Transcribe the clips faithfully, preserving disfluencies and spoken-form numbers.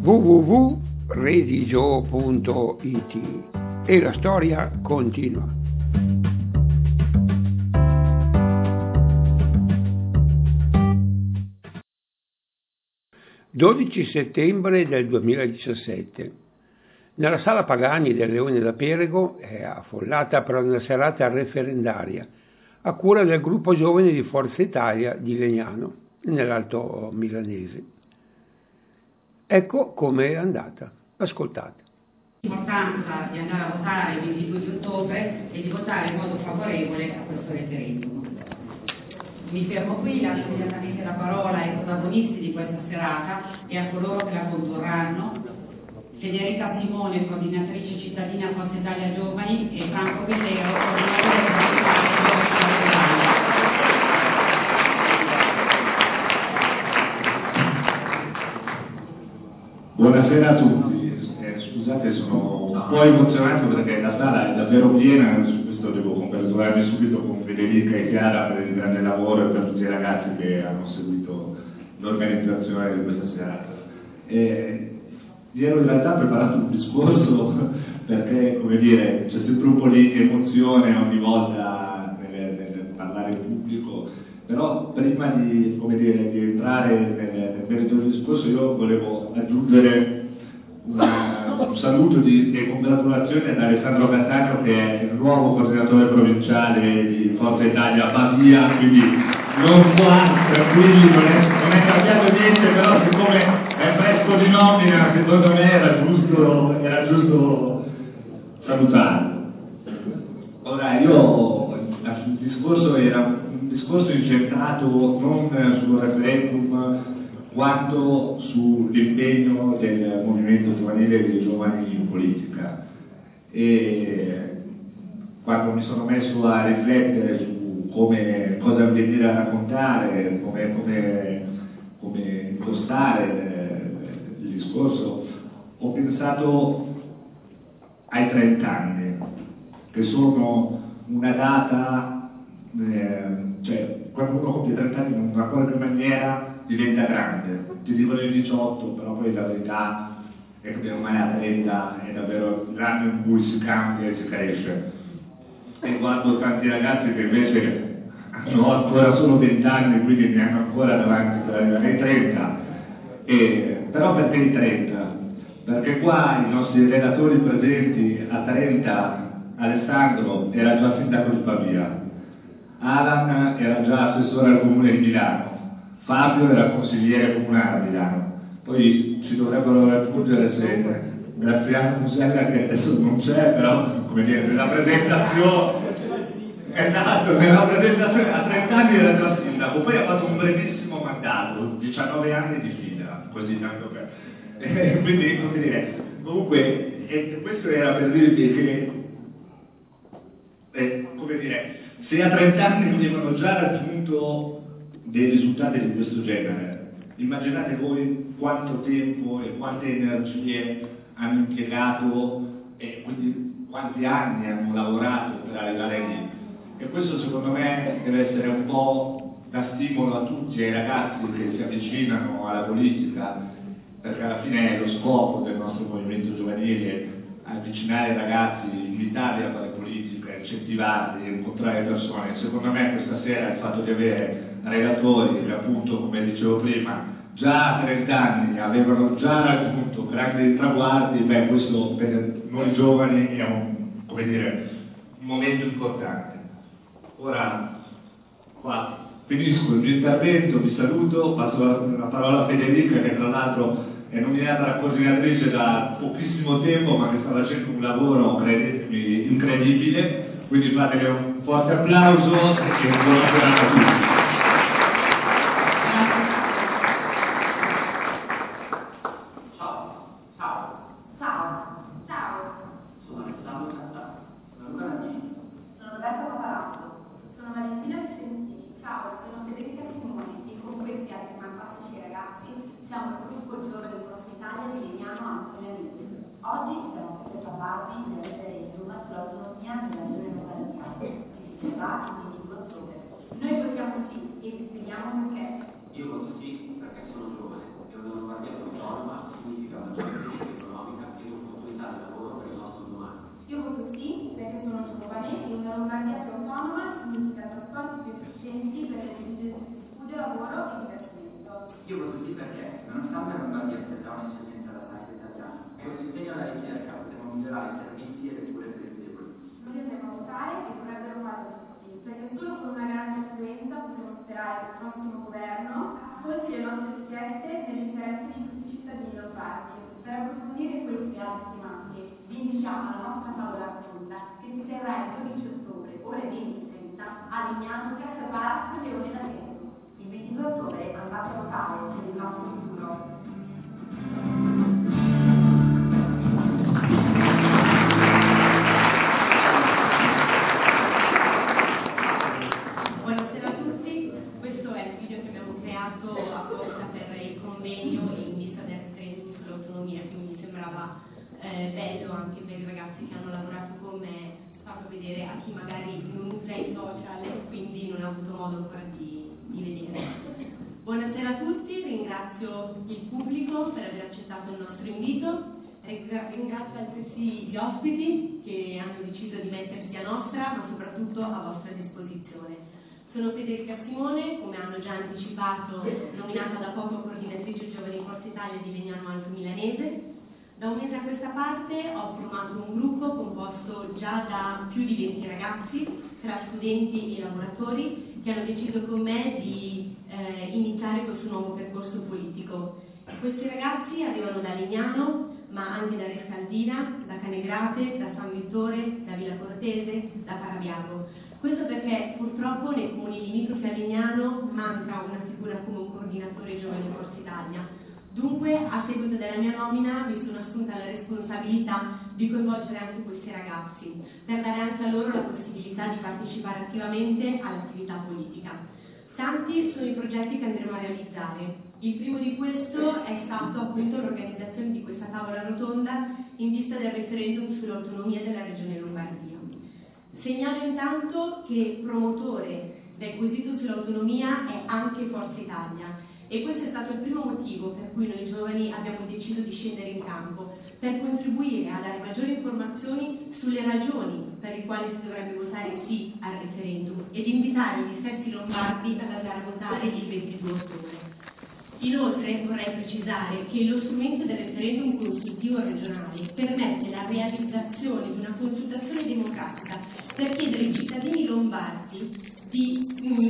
w w w punto redigio punto i t e la storia continua. dodici settembre del duemiladiciassette. Nella sala Pagani del Leone da Perego è affollata per una serata referendaria a cura del gruppo giovane di Forza Italia di Legnano, nell'Alto Milanese. Ecco come è andata. Ascoltate. L'importanza di andare a votare il ventidue di ottobre e di votare in modo favorevole a questo referendum. Mi fermo qui, lascio immediatamente la parola ai protagonisti di questa serata e a coloro che la condurranno: Federica Simone, coordinatrice cittadina Forza Italia Giovani, e Franco Villero, coordinatore Forza Italia. Buonasera a tutti. Scusate, sono un po' emozionato perché la sala è davvero piena, su questo devo congratularmi subito con Federica e Chiara per il grande lavoro e per tutti i ragazzi che hanno seguito l'organizzazione di questa serata. E mi ero in realtà preparato un discorso perché, come dire, c'è sempre un po' di emozione ogni volta nel, nel parlare in pubblico, però prima di, come dire, di entrare nel, nel merito del discorso io volevo aggiungere Una, un saluto di, e congratulazioni ad Alessandro Cattaneo, che è il nuovo coordinatore provinciale di Forza Italia a Pavia, quindi non qua, tranquilli, non è, non è cambiato niente, però siccome è fresco di nomina, secondo me era giusto, era giusto salutarlo. Ora, io, il discorso era un discorso incentrato non sul referendum quanto sull'impegno del movimento giovanile e dei giovani in politica. E quando mi sono messo a riflettere su come, cosa venire a raccontare, come, come, come impostare il, il discorso, ho pensato ai trent'anni, che sono una data, eh, cioè quando uno compie trent'anni in una qualche maniera diventa grande. Ti dicono i diciotto, però poi la verità è che ormai a trenta è davvero l'anno in cui si cambia e si cresce. E guardo tanti ragazzi che invece hanno ancora solo venti anni, quindi ne hanno ancora davanti per arrivare ai trenta. E, però perché i trenta? Perché qua i nostri relatori presenti a trenta, Alessandro era già sindaco di Pavia, Alan era già assessore al comune di Milano, Fabio era consigliere comunale a Milano, poi ci dovrebbero aggiungere se Graziano Musella, che adesso non c'è, però come dire, nella presentazione, esatto, nella presentazione a trenta anni era già sindaco, poi ha fatto un brevissimo mandato, diciannove anni di fila, così tanto per... E quindi, come dire, comunque, e questo era per dirvi che, eh, come dire, se a trenta anni avevano già raggiunto dei risultati di questo genere, immaginate voi quanto tempo e quante energie hanno impiegato e quindi quanti anni hanno lavorato per arrivare lì. E questo secondo me deve essere un po' da stimolo a tutti, ai ragazzi che si avvicinano alla politica, perché alla fine è lo scopo del nostro movimento giovanile, avvicinare i ragazzi, invitarli a fare politica, incentivarli, incontrare persone. Secondo me questa sera il fatto di avere relatori che appunto, come dicevo prima, già a trenta anni avevano già raggiunto grandi traguardi, beh, questo per noi giovani è un, come dire, un momento importante. Ora, qua finisco il mio intervento, vi saluto, passo la, la parola a Federica, che tra l'altro è nominata la coordinatrice da pochissimo tempo, ma che sta facendo un lavoro, credetemi, incredibile, quindi fatele un forte applauso e buona serata a tutti. Siamo il gruppo giovane di Forza Italia di Legnano Antonio Amici. Oggi siamo qui per parlarvi del referendum sull'autonomia della regione Lombardia, che si terrà il ventidue ottobre. Noi votiamo sì e vi spieghiamo perché. Io voto sì perché sono giovane e una Lombardia autonoma significa maggiore possiamo sperare un prossimo governo ascolti le nostre richieste nell'interesse di tutti i cittadini lombardi. Per approfondire queste e altre tematiche vi invitiamo alla nostra tavola rotonda che si terrà il dodici ottobre, ore venti e trenta, a Lignano, Piazza Palazzo Leone da Piero. Il ventidue ottobre andate a votare per il nostro futuro. apposta per il convegno in vista del referendum sull'autonomia, quindi mi sembrava eh, bello anche per i ragazzi che hanno lavorato con me farlo vedere a chi magari non usa i social e quindi non ha avuto modo ancora di, di vedere. Buonasera a tutti, ringrazio il pubblico per aver accettato il nostro invito, ringrazio altresì gli ospiti che hanno deciso di mettersi a nostra ma soprattutto a vostra disposizione. Sono Federica Simone, come hanno già anticipato, nominata da poco coordinatrice Giovani Forza Italia di Legnano Alto Milanese. Da un mese a questa parte ho formato un gruppo composto già da più di venti ragazzi, tra studenti e lavoratori, che hanno deciso con me di eh, iniziare questo nuovo percorso politico. Questi ragazzi arrivano da Legnano, ma anche da Rescaldina, da Canegrate, da San Vittore, da Villa Cortese, da Parabiago. Questo perché purtroppo nei comuni limitrofi a Legnano manca una figura come un coordinatore Giovani Forza Italia. Dunque, a seguito della mia nomina, mi sono assunta la responsabilità di coinvolgere anche questi ragazzi, per dare anche a loro la possibilità di partecipare attivamente all'attività politica. Tanti sono i progetti che andremo a realizzare. Il primo di questo è stato appunto l'organizzazione di questa tavola rotonda in vista del referendum sull'autonomia della Regione Lombardia. Segnalo intanto che promotore del quesito sull'autonomia è anche Forza Italia e questo è stato il primo motivo per cui noi giovani abbiamo deciso di scendere in campo, per contribuire a dare maggiori informazioni sulle ragioni per le quali si dovrebbe votare sì al referendum ed invitare gli stessi lombardi ad andare a votare il ventidue ottobre. Inoltre vorrei precisare che lo strumento del referendum consultivo regionale permette la realizzazione di una consultazione democratica per chiedere ai cittadini lombardi di,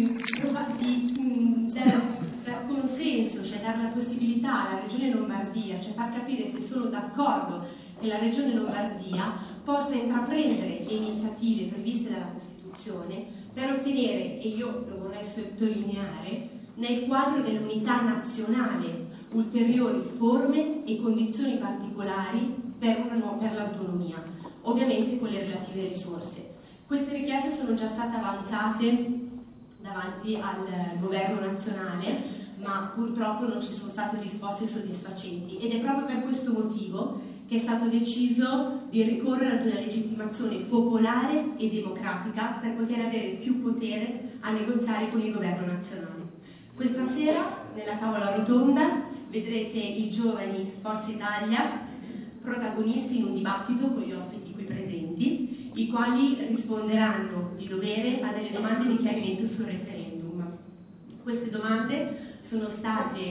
mh, di mh, dare, dare consenso, cioè dare la possibilità alla Regione Lombardia, cioè far capire che sono d'accordo che la Regione Lombardia possa intraprendere le iniziative previste dalla Costituzione per ottenere, e io lo vorrei sottolineare, nel quadro dell'unità nazionale ulteriori forme e condizioni particolari per, una, per l'autonomia, ovviamente con le relative risorse. Queste richieste sono già state avanzate davanti al governo nazionale, ma purtroppo non ci sono state risposte soddisfacenti ed è proprio per questo motivo che è stato deciso di ricorrere ad una legittimazione popolare e democratica per poter avere più potere a negoziare con il governo nazionale. Questa sera, nella tavola rotonda, vedrete i giovani Forza Italia protagonisti in un dibattito con gli ospiti qui presenti, i quali risponderanno di dovere a delle domande di chiarimento sul referendum. Queste domande sono state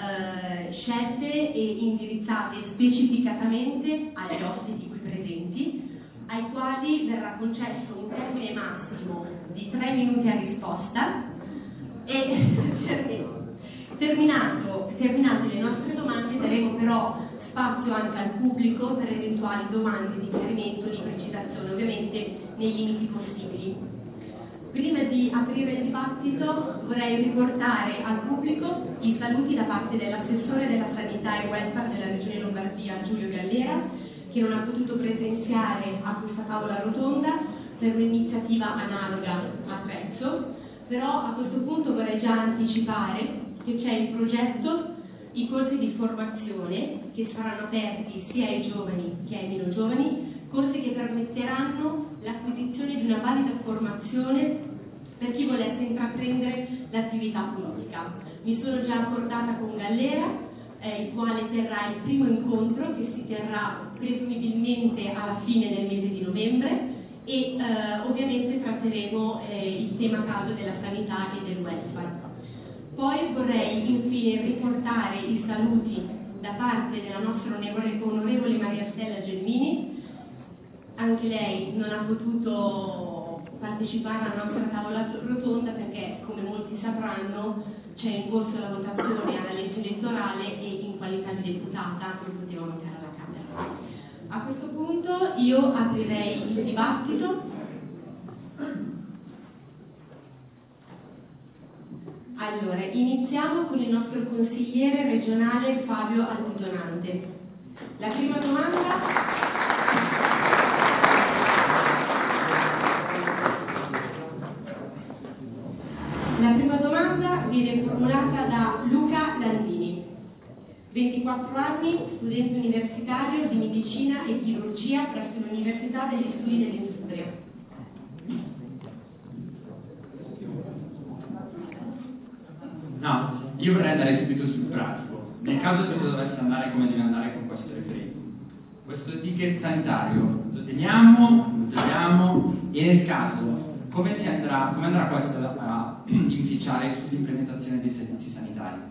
eh, scelte e indirizzate specificatamente agli ospiti qui presenti, ai quali verrà concesso un termine massimo di tre minuti a risposta. E terminato, terminate le nostre domande daremo però spazio anche al pubblico per eventuali domande di chiarimento e di precisazione, ovviamente nei limiti possibili. Prima di aprire il dibattito vorrei riportare al pubblico i saluti da parte dell'assessore della sanità e welfare della Regione Lombardia Giulio Gallera, che non ha potuto presenziare a questa tavola rotonda per un'iniziativa analoga a Trezzo. Però a questo punto vorrei già anticipare che c'è il progetto, i corsi di formazione che saranno aperti sia ai giovani che ai meno giovani, corsi che permetteranno l'acquisizione di una valida formazione per chi volesse intraprendere l'attività politica. Mi sono già accordata con Gallera, eh, il quale terrà il primo incontro che si terrà presumibilmente alla fine del mese di novembre, e eh, ovviamente tratteremo eh, il tema caldo della sanità e del welfare. Poi vorrei infine riportare i saluti da parte della nostra onorevole, onorevole Maria Stella Gelmini. Anche lei non ha potuto partecipare alla nostra tavola rotonda perché, come molti sapranno, c'è in corso la votazione alla legge elettorale e in qualità di deputata non potevo mancare alla Camera. A questo punto io aprirei il dibattito. Allora, iniziamo con il nostro consigliere regionale Fabio Altidonante. La prima domanda... La prima domanda viene formulata da Luca Landini, ventiquattro anni, studente universitario di medicina e chirurgia presso l'Università degli Studi dell'Industria. No, io vorrei andare subito sul pratico. Nel caso che dovesse andare come deve andare con questo referendum, questo ticket sanitario lo teniamo, lo togliamo, e nel caso come si andrà, come andrà questo a inficiare sull'implementazione dei servizi sanitari?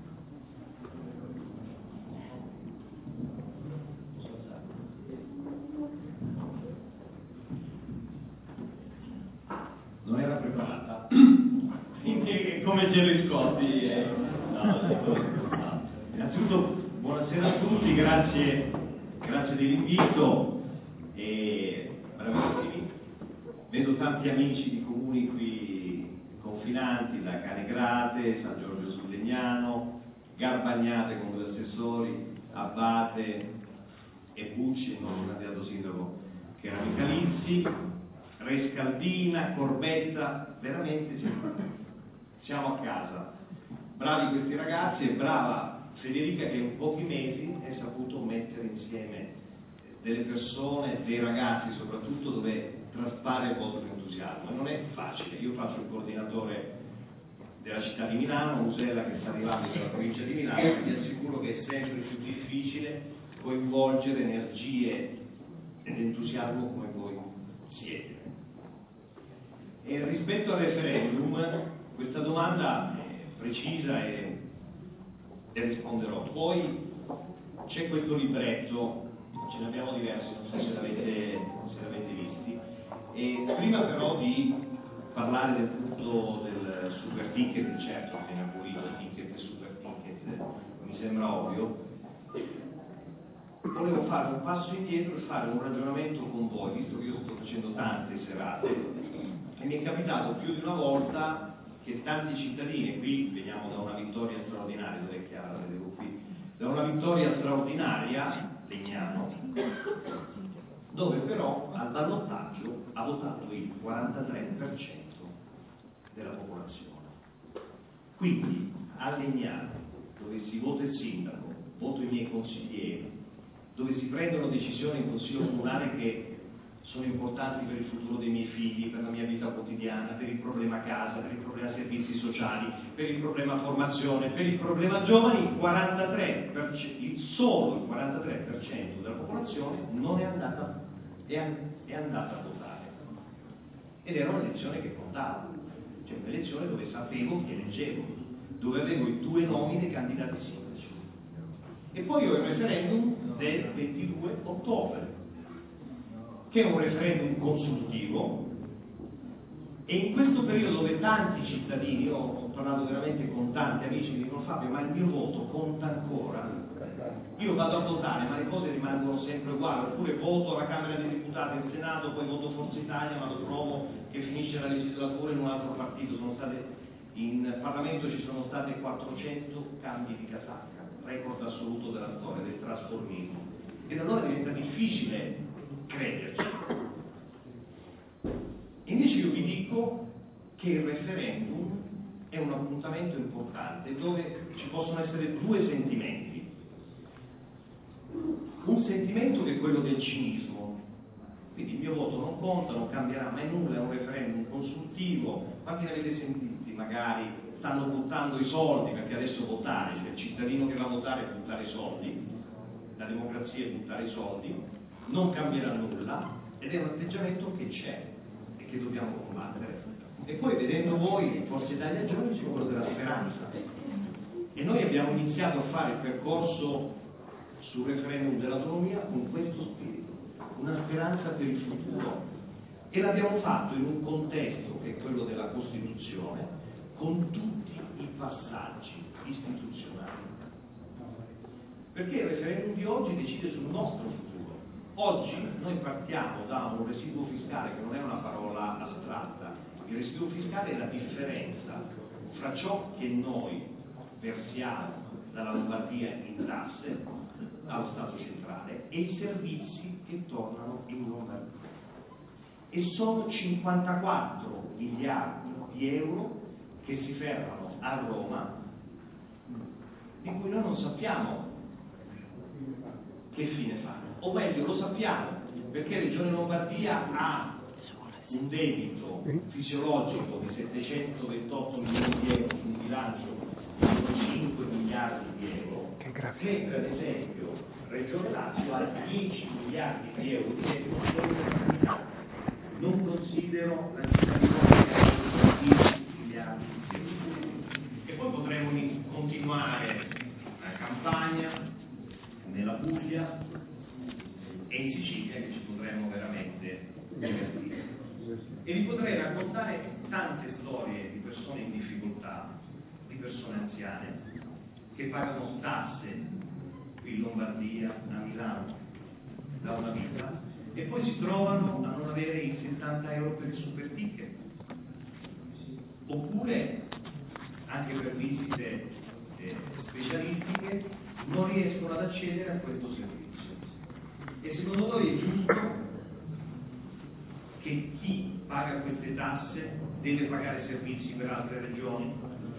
Non era preparata. Quindi come Gerry Scotti? Eh, no, no. Innanzitutto buonasera a tutti, grazie, grazie dell'invito e bravissimi. Vedo tanti amici di comuni qui confinanti, da Canegrate, San Giorgio sul Legnano, Garbagnate con due assessori, Abate e Bucci, il nostro candidato sindaco che era Micalizzi, Rescaldina, Corbetta, veramente siamo, siamo a casa. Bravi questi ragazzi e brava Federica che in pochi mesi è saputo mettere insieme delle persone, dei ragazzi soprattutto, dove traspare il vostro entusiasmo. E non è facile. Io faccio il coordinatore della città di Milano, Musella che sta arrivando dalla provincia di Milano, e vi assicuro che è sempre più difficile coinvolgere energie ed entusiasmo come voi siete. E rispetto al referendum, questa domanda è precisa e, e risponderò. Poi c'è questo libretto, ce ne abbiamo diversi, non so se l'avete, se l'avete visti, e prima però di parlare del punto del super ticket, certo viene abolito il ticket e super ticket, mi sembra ovvio, volevo fare un passo indietro e fare un ragionamento con voi, visto che io sto facendo tante serate e mi è capitato più di una volta che tanti cittadini, e qui veniamo da una vittoria straordinaria, dove è chiaro, vedevo qui, da una vittoria straordinaria, Legnano, dove però al ballottaggio ha votato il quarantatré per cento della popolazione. Quindi a Legnano, dove si vota il sindaco, voto i miei consiglieri, dove si prendono decisioni in consiglio comunale che sono importanti per il futuro dei miei figli, per la mia vita quotidiana, per il problema casa, per il problema servizi sociali, per il problema formazione, per il problema giovani, il quarantatré per cento, il solo il quarantatré per cento della popolazione non è andata, è, è andata a votare. Ed era un'elezione che contava, cioè un'elezione dove sapevo chi eleggevo, dove avevo i due nomi dei candidati sindaci. E poi ho il referendum del ventidue ottobre, che è un referendum consultivo, e in questo periodo dove tanti cittadini, io ho parlato veramente con tanti amici che dicono Fabio, ma il mio voto conta ancora? Io vado a votare, ma le cose rimangono sempre uguali, oppure voto alla Camera dei Deputati, in Senato, poi voto Forza Italia, ma lo trovo che finisce la legislatura in un altro partito. Sono state, in Parlamento ci sono state quattrocento cambi di casacca, record assoluto della storia, del trasformismo. Ed allora diventa difficile crederci. Invece io vi dico che il referendum è un appuntamento importante dove ci possono essere due sentimenti. Un sentimento che è quello del cinismo, quindi il mio voto non conta, non cambierà mai nulla, è un referendum consultivo. Quanti ne avete sentiti? Magari stanno buttando i soldi, perché adesso votare, cioè il cittadino che va a votare è buttare i soldi, la democrazia è buttare i soldi, non cambierà nulla, ed è un atteggiamento che c'è e che dobbiamo combattere. E poi vedendo voi Forza Italia Giovani c'è quello della speranza, e noi abbiamo iniziato a fare il percorso sul referendum dell'autonomia con questo spirito, una speranza per il futuro. E l'abbiamo fatto in un contesto che è quello della Costituzione, con tutti i passaggi istituzionali. Perché il referendum di oggi decide sul nostro futuro. Oggi noi partiamo da un residuo fiscale che non è una parola astratta. Il residuo fiscale è la differenza fra ciò che noi versiamo dalla Lombardia in tasse allo Stato centrale e i servizi che tornano in Lombardia. E sono cinquantaquattro miliardi di euro che si fermano a Roma, di cui noi non sappiamo che fine fanno, o meglio lo sappiamo perché Regione Lombardia ha un debito fisiologico di settecentoventotto milioni di euro su un bilancio di cinque miliardi di euro, che per esempio Regione Lazio ha dieci miliardi di euro di debito. Non considero la cittadinanza di dieci miliardi di euro. E poi potremmo continuare la campagna nella Puglia e in Sicilia, che ci potremmo veramente divertire. E vi potrei raccontare tante storie di persone in difficoltà, di persone anziane che pagano tasse qui in Lombardia, a Milano, da una vita, e poi si trovano a non avere i settanta euro per il super ticket, oppure anche per visite eh, specialistiche non riescono ad accedere a questo servizio. E secondo noi è giusto che chi paga queste tasse deve pagare servizi per altre regioni?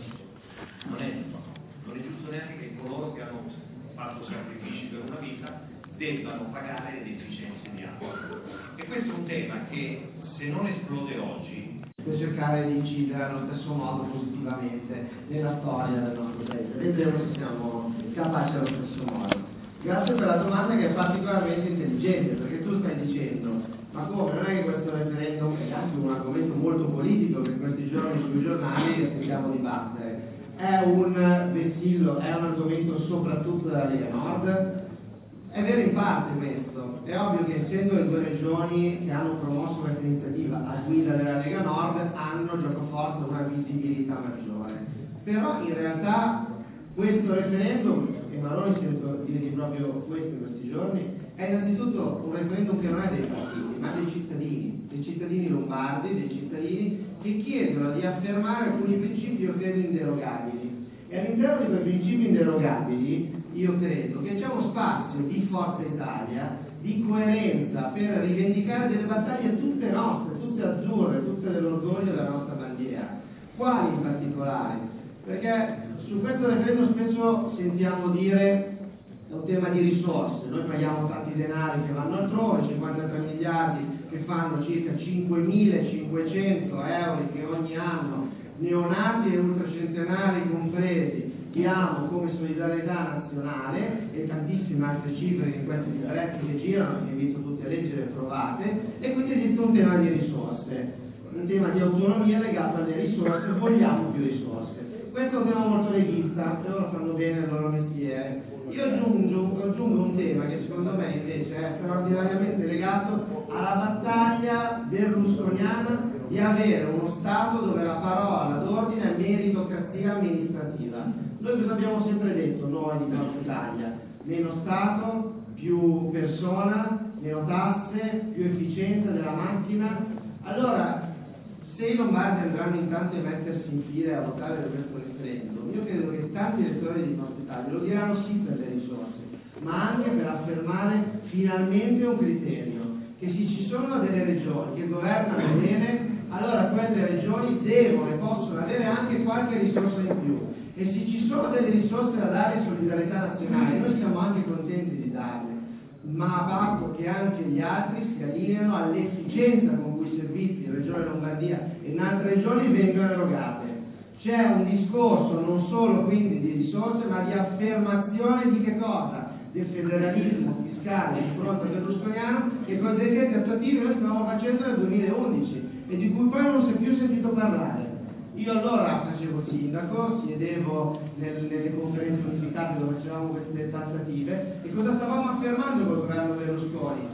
Non è giusto. Non è giusto neanche che coloro che hanno fatto sacrifici per una vita debbano pagare le deficienze di altri. E questo è un tema che, se non esplode oggi, per cercare di incidere allo stesso modo positivamente nella storia del nostro paese. Vedremo se siamo capaci allo stesso modo. Grazie per la domanda, che è particolarmente intelligente, perché tu stai dicendo: ma come, non è che questo referendum è anche un argomento molto politico che in questi giorni sui giornali sentiamo dibattere, è un vessillo, è un argomento soprattutto della Lega Nord? È vero in parte questo, è ovvio che essendo le due regioni che hanno promosso questa iniziativa a guida della Lega Nord hanno giocoforza una visibilità maggiore, però in realtà questo referendum, e Maroni sento dire proprio questo in questi giorni, è innanzitutto un referendum che non è dei partiti, ma dei cittadini, dei cittadini lombardi, dei cittadini che chiedono di affermare alcuni principi, io credo, inderogabili. E all'interno di quei principi inderogabili io credo che c'è uno spazio di Forza Italia, di coerenza, per rivendicare delle battaglie tutte nostre, tutte azzurre, tutte dell'orgoglio della nostra bandiera. Quali in particolare? Perché su questo referendum spesso sentiamo dire è un tema di risorse, noi paghiamo tanti denari che vanno altrove, cinquantatré miliardi che fanno circa cinquemilacinquecento euro che ogni anno neonati e ultracentenari compresi diamo come solidarietà nazionale, e tantissime altre cifre in questi libretti che girano, che invito tutti a leggere e provate, e quindi esiste un tema di risorse, un tema di autonomia legato alle risorse, vogliamo più risorse. Questo è un tema molto leghista, e loro fanno bene il loro mestiere. Io aggiungo, aggiungo un tema che secondo me invece è straordinariamente legato alla battaglia berlusconiana di avere uno Stato dove la parola d'ordine è meritocrazia amministrativa. Noi cosa abbiamo sempre detto, noi di Forza Italia? Meno Stato, più persona, meno tasse, più efficienza della macchina. Allora, se i lombardi andranno intanto a mettersi in fila a votare per questo referendum, io credo che tanti elettori di Forza Italia lo diranno sì per le risorse, ma anche per affermare finalmente un criterio, che se ci sono delle regioni che governano bene, allora quelle regioni devono e possono avere anche qualche risorsa in più, e se ci sono delle risorse da dare in solidarietà nazionale, noi siamo anche contenti di darle, ma a patto che anche gli altri si allineano all'efficienza con cui i servizi in Regione Lombardia e in altre regioni vengono erogate. C'è un discorso non solo quindi di risorse, ma di affermazione di che cosa? Del federalismo fiscale di fronte al berlusconiano, che con i decreti attuativi noi stavamo facendo nel duemilaundici e di cui poi non si è più sentito parlare. Io allora facevo sindaco, siedevo nel, nelle conferenze unificate dove facevamo queste trattative, e cosa stavamo affermando col governo Berlusconi?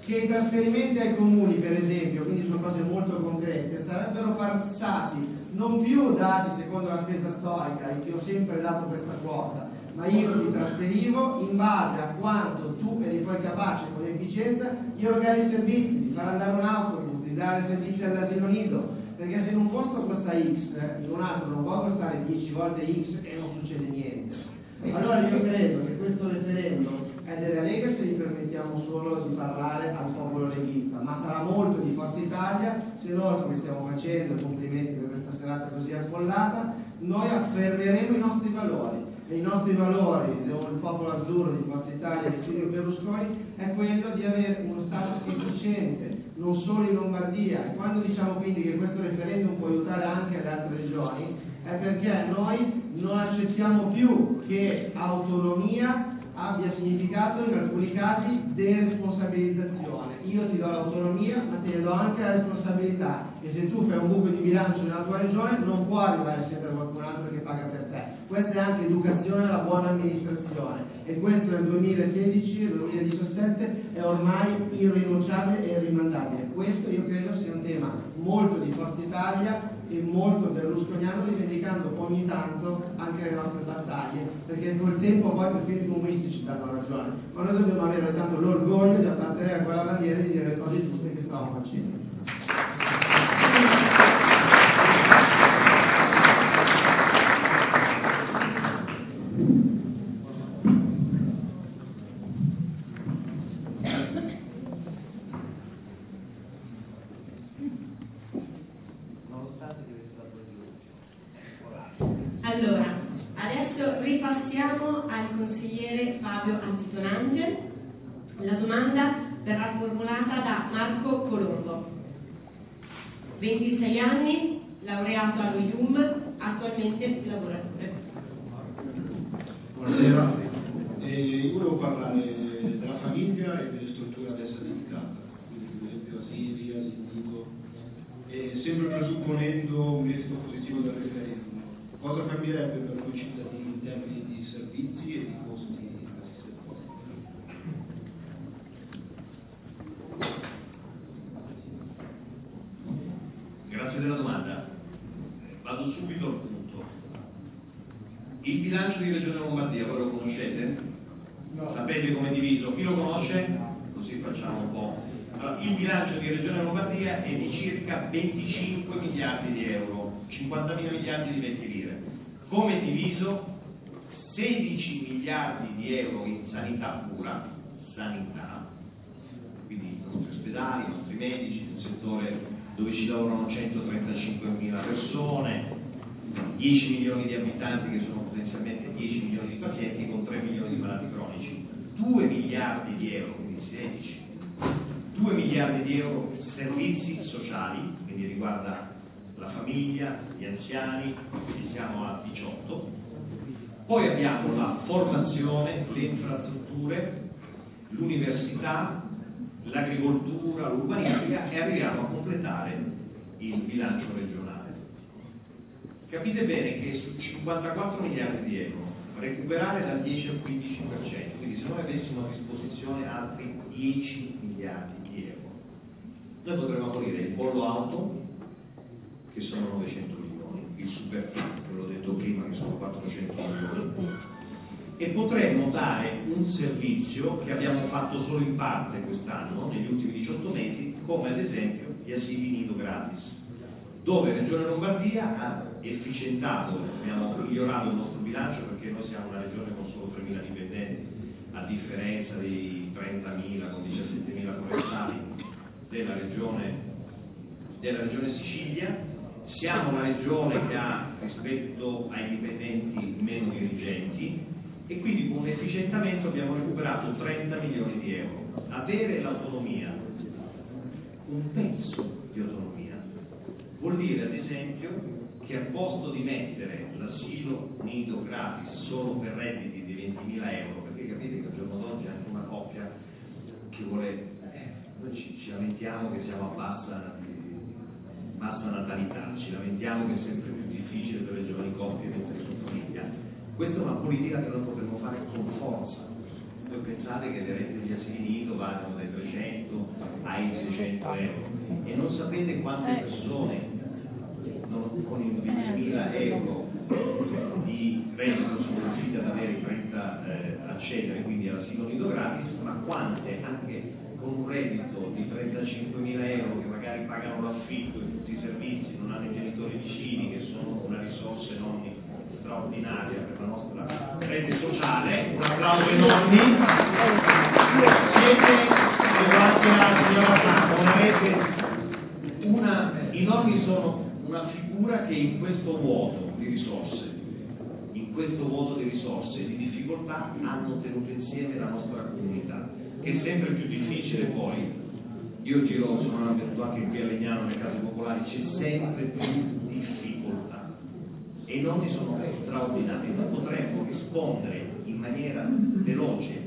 che i trasferimenti ai comuni, per esempio, quindi sono cose molto concrete, sarebbero passati non più dati secondo la spesa storica, e che ho sempre dato questa quota, ma io ti trasferivo in base a quanto tu eri poi capace con efficienza di erogare i servizi, di far andare un autobus, di dare servizi all'asilo nido, perché se in un posto costa X, in un altro non può costare dieci volte X e non succede niente. Allora io credo che questo referendum è della Lega se gli permettiamo solo di parlare al popolo leghista, ma sarà molto di Forza Italia se noi, come stiamo facendo, complimenti per questa serata così affollata, noi afferreremo i nostri valori. E i nostri valori, il popolo azzurro di Forza Italia e di Silvio Berlusconi, è quello di avere uno Stato efficiente, non solo in Lombardia. E quando diciamo quindi che questo referendum può aiutare anche le altre regioni, è perché noi non accettiamo più che autonomia abbia significato in alcuni casi deresponsabilizzazione. Io ti do l'autonomia, ma ti do anche la responsabilità, e se tu fai un buco di bilancio nella tua regione non può arrivare sempre qualcun altro che paga per te. Questa è anche educazione alla buona amministrazione, e questo nel duemilasedici e duemiladiciassette è ormai irrinunciabile e irrimandabile. Questo io credo sia un tema molto di Forza Italia e molto berlusconiano, rivendicando ogni tanto anche le nostre battaglie, perché col tempo poi per fini comunisti ci danno ragione, ma noi dobbiamo avere tanto l'orgoglio di appartenere a quella bandiera e di dire le cose giuste che stavamo facendo. Allora, adesso ripassiamo al consigliere Fabio Antitonangel. La domanda verrà formulata da Marco Colombo, ventisei anni, laureato allo I U M, attualmente lavoratore. Buonasera, eh, io volevo parlare della famiglia e delle strutture ad essa dedicate, quindi per esempio asili, asili nido, e sempre presupponendo un esito positivo del referendum. Cosa cambierebbe per noi cittadini in termini di servizi e di costi per il settore? Grazie della domanda. Vado subito al punto. Il bilancio di Regione Lombardia, voi lo conoscete? No. Sapete come è diviso? Chi lo conosce? Così facciamo un po'. Allora, il bilancio di Regione Lombardia è di circa venticinque miliardi di euro, cinquantamila miliardi di venti lire. Come è diviso? sedici miliardi di euro in sanità pura, sanità, quindi i nostri ospedali, i nostri medici, un settore dove ci lavorano centotrentacinquemila persone, dieci milioni di abitanti che sono potenzialmente dieci milioni di pazienti con tre milioni di malati cronici, due miliardi di euro, quindi sedici, due miliardi di euro servizi sociali, quindi riguarda la famiglia, gli anziani, quindi siamo a diciotto. Poi abbiamo la formazione, le infrastrutture, l'università, l'agricoltura, l'urbanistica, e arriviamo a completare il bilancio regionale. Capite bene che su cinquantaquattro miliardi di euro recuperare dal dieci al quindici per cento, quindi se noi avessimo a disposizione altri dieci miliardi di euro, noi potremmo aprire il bollo auto, che sono novecento milioni, il superfitto, ve l'ho detto prima, che sono quattrocento milioni, e potremmo dare un servizio che abbiamo fatto solo in parte quest'anno, negli ultimi diciotto mesi, come ad esempio gli asili nido gratis, dove Regione Lombardia ha efficientato, abbiamo migliorato il nostro bilancio, perché noi siamo una regione con solo tremila dipendenti, a differenza dei trentamila con diciassettemila forestali della regione, della regione Sicilia. Siamo una regione che ha, rispetto ai dipendenti, meno dirigenti, e quindi con un efficientamento abbiamo recuperato trenta milioni di euro. Avere l'autonomia, un pezzo di autonomia, vuol dire ad esempio che a posto di mettere l'asilo nido gratis solo per redditi di ventimila euro, perché capite che al giorno d'oggi anche una coppia che vuole, eh, noi ci, ci lamentiamo che siamo a bassa, bassa natalità, ci lamentiamo che è sempre più difficile per le giovani coppie mettere su famiglia. Questa è una politica che noi potremmo fare con forza. Noi pensate che le rette di asili nido vanno dai trecento ai seicento euro e non sapete quante persone non, con i ventimila euro di reddito sono riusciti ad avere i trenta eh, accedere quindi all'asilo nido gratis, ma quante anche con un reddito di trentacinquemila euro che magari pagano l'affitto e tutti i servizi, non hanno i genitori vicini, che sono una risorsa ai nonni straordinaria per la nostra rete sociale, un applauso ai nonni. Siete, grazie alla signora Franco, una rete, una, i nonni sono una figura che in questo vuoto di risorse, in questo vuoto di risorse e di difficoltà hanno tenuto insieme la nostra comunità, che è sempre più difficile poi. Io giro, sono andato anche qui a Legnano, nelle case popolari, c'è sempre più difficoltà e i nonni sono straordinari. Noi potremmo rispondere in maniera veloce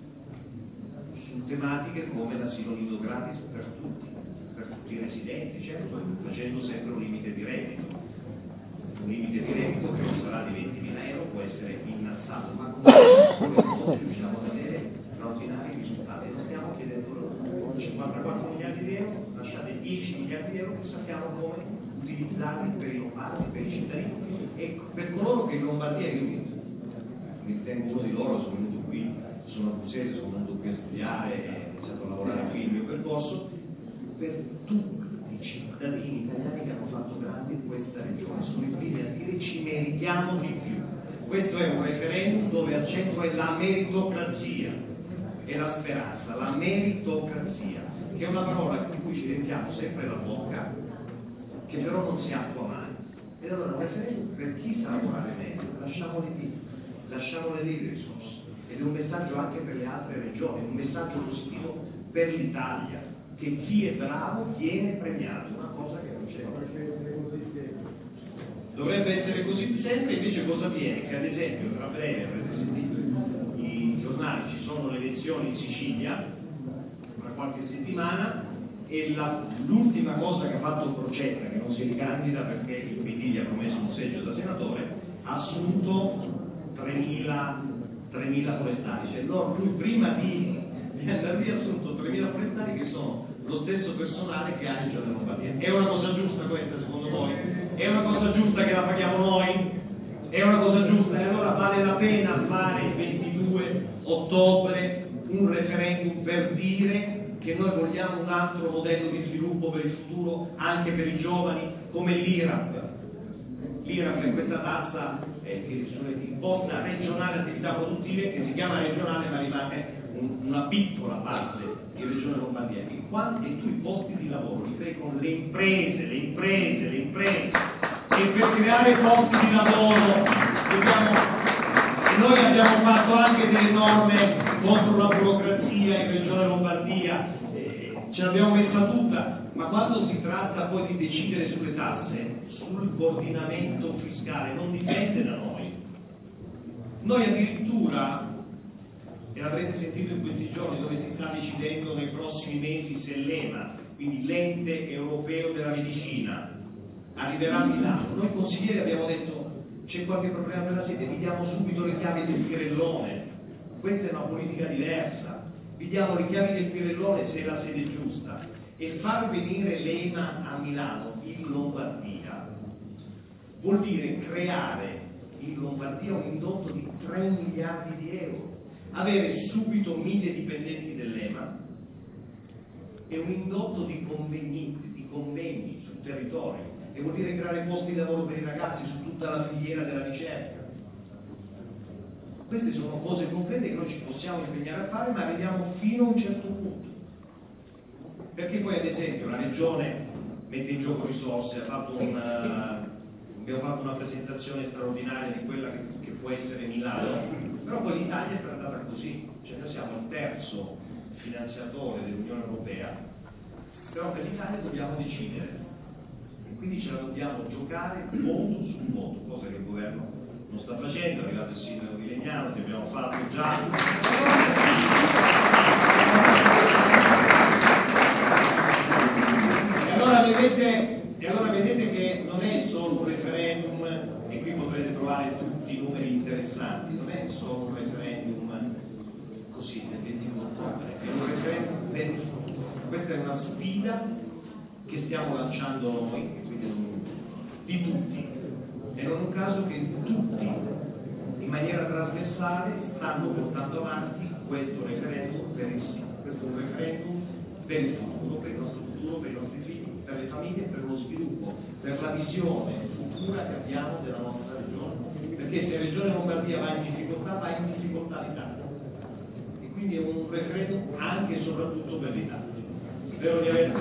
su tematiche come l'asilo nido gratis per tutti, per tutti i residenti, certo, facendo sempre un limite di reddito. Un limite di reddito che non sarà di ventimila euro, può essere innalzato, ma comunque riusciamo ad avere straordinari risultati. Non stiamo chiedendo cinquantaquattro miliardi di euro, lasciate dieci miliardi di euro che sappiamo come utilizzarli per i lombardi, per i cittadini e per coloro che in Lombardia, io mi, mi ritengo uno di loro, sono venuto qui, sono abruzzese, sono venuto qui a studiare e ho iniziato a lavorare qui il mio percorso, per tutti i cittadini italiani che hanno fatto grande in questa regione, sono i primi a dire ci meritiamo di più. Questo è un referendum dove al centro è la meritocrazia e la speranza, la meritocrazia, che è una parola di cui ci riempiamo sempre la bocca, che però non si attua mai. Ed allora un referendum per chi sa lavorare meglio, lasciamole lì, lasciamole lì le risorse. Ed è un messaggio anche per le altre regioni, un messaggio positivo per l'Italia, che chi è bravo viene premiato, una cosa che non c'è. Dovrebbe essere così sempre, invece cosa avviene? Che ad esempio tra breve, avrete sentito i giornali, ci sono le elezioni in Sicilia, tra qualche settimana, e la, l'ultima cosa che ha fatto Crocetta, che non si ricandida perché il P D gli ha promesso un seggio da senatore, ha assunto tremila forestali, cioè loro, lui prima di, di andare via ha assunto tremila forestali che sono lo stesso personale che ha in Regione Lombardia. È una cosa giusta questa secondo voi? È una cosa giusta che la paghiamo noi? È una cosa giusta? E allora vale la pena fare il ventidue ottobre un referendum per dire che noi vogliamo un altro modello di sviluppo per il futuro anche per i giovani come l'I R A P. L'I R A P è questa tassa eh, imposta regionale attività produttive che si chiama regionale ma rimane un, una piccola parte di Regione Lombardia. E, quanti, e tu i posti di lavoro li crei con le imprese, le imprese, le imprese. E per creare posti di lavoro dobbiamo, e noi abbiamo fatto anche delle norme contro la burocrazia in Regione Lombardia, eh, ce l'abbiamo messa tutta, ma quando si tratta poi di decidere sulle tasse, sul coordinamento fiscale, non dipende da noi. Noi addirittura, e l'avrete sentito in questi giorni, dove si sta decidendo nei prossimi mesi se l'E M A, quindi l'ente europeo della medicina, arriverà a Milano. Noi consiglieri abbiamo detto c'è qualche problema per la sede, vi diamo subito le chiavi del Pirellone, questa è una politica diversa, vi diamo le chiavi del Pirellone se è la sede giusta, e far venire l'E M A a Milano in Lombardia vuol dire creare in Lombardia un indotto di tre miliardi di euro, avere subito mille dipendenti dell'E M A e un indotto di convegni, di convegni sul territorio, e vuol dire creare posti di lavoro per i ragazzi su tutta la filiera della ricerca. Queste sono cose concrete che noi ci possiamo impegnare a fare, ma arriviamo fino a un certo punto. Perché poi, ad esempio, la Regione mette in gioco risorse, ha fatto una, abbiamo fatto una presentazione straordinaria di quella che, che può essere Milano, però poi l'Italia è trattata così, cioè noi siamo il terzo finanziatore dell'Unione Europea, però per l'Italia dobbiamo decidere. Quindi ce la dobbiamo giocare voto su voto, cosa che il governo non sta facendo. È arrivato il sindaco di Legnano, che abbiamo fatto già. E allora vedete, e allora vedete che non è solo un referendum, e qui potrete trovare tutti i numeri interessanti, non è solo un referendum così, sfida che stiamo lanciando noi, quindi di tutti, e non è un caso che tutti in maniera trasversale stanno portando avanti questo referendum per il sì, questo è un referendum per il futuro, per il nostro futuro, per i nostri figli, per le famiglie, per lo sviluppo, per la visione futura che abbiamo della nostra regione, perché se la regione Lombardia va in difficoltà, va in difficoltà l'Italia, e quindi è un referendum anche e soprattutto per l'Italia. Spero di avervi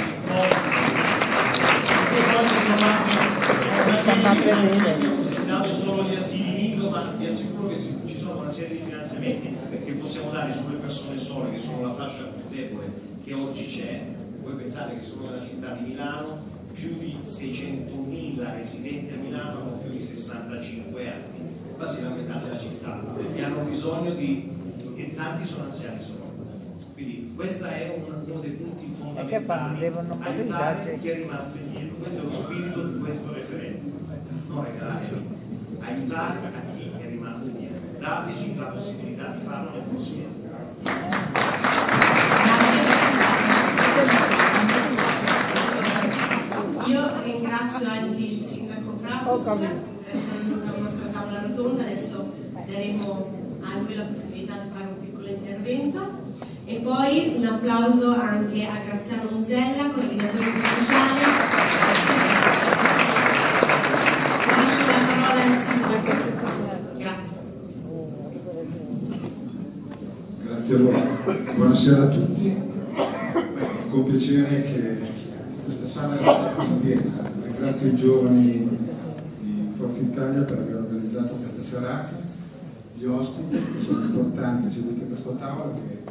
dato solo gli asili nido, ma vi assicuro che ci sono una serie di finanziamenti che possiamo dare sulle persone sole, che sono la fascia più debole che oggi c'è. Voi pensate che solo nella città di Milano più di seicentomila residenti a Milano hanno più di sessantacinque anni, quasi la metà della città, e hanno bisogno di, e tanti sono anziani solo. Quindi questo è uno dei punti fondamentali, aiutare chi è rimasto indietro. Questo è lo spirito di questo referendum, non regalare, aiutare a chi è rimasto indietro, dateci la possibilità di farlo nel prossimo anno. Io ringrazio anche il sindaco Prato per essere venuto alla nostra tavola rotonda. Adesso daremo a lui la possibilità di fare un piccolo intervento. E poi un applauso anche a Graziano Mugella, coordinatore ufficiale. Lascio la parola al sindaco. Grazie. Grazie a voi. Buonasera a tutti. Con piacere che questa sala è così piena. Ringrazio i giovani di Forza Italia per aver organizzato questa serata, gli ospiti che sono importanti seduti a questo tavolo, che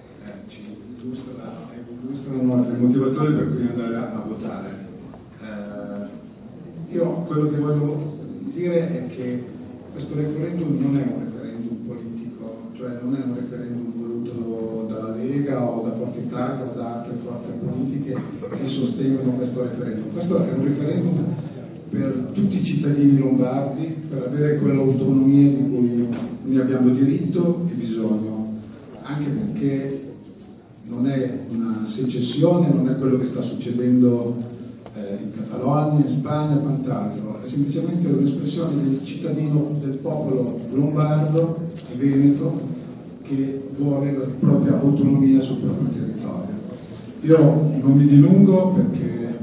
illustrano il motivatore per cui andare a, a votare. Eh, io quello che voglio dire è che questo referendum non è un referendum politico, cioè non è un referendum voluto dalla Lega o da Forza Italia o da altre forze politiche che sostengono questo referendum. Questo è un referendum per tutti i cittadini lombardi, per avere quell'autonomia di cui noi abbiamo diritto e bisogno, anche perché non è una secessione, non è quello che sta succedendo eh, in Catalogna, in Spagna, quant'altro, è semplicemente un'espressione del cittadino, del popolo lombardo e veneto che vuole la propria autonomia sul proprio territorio. Io non mi dilungo perché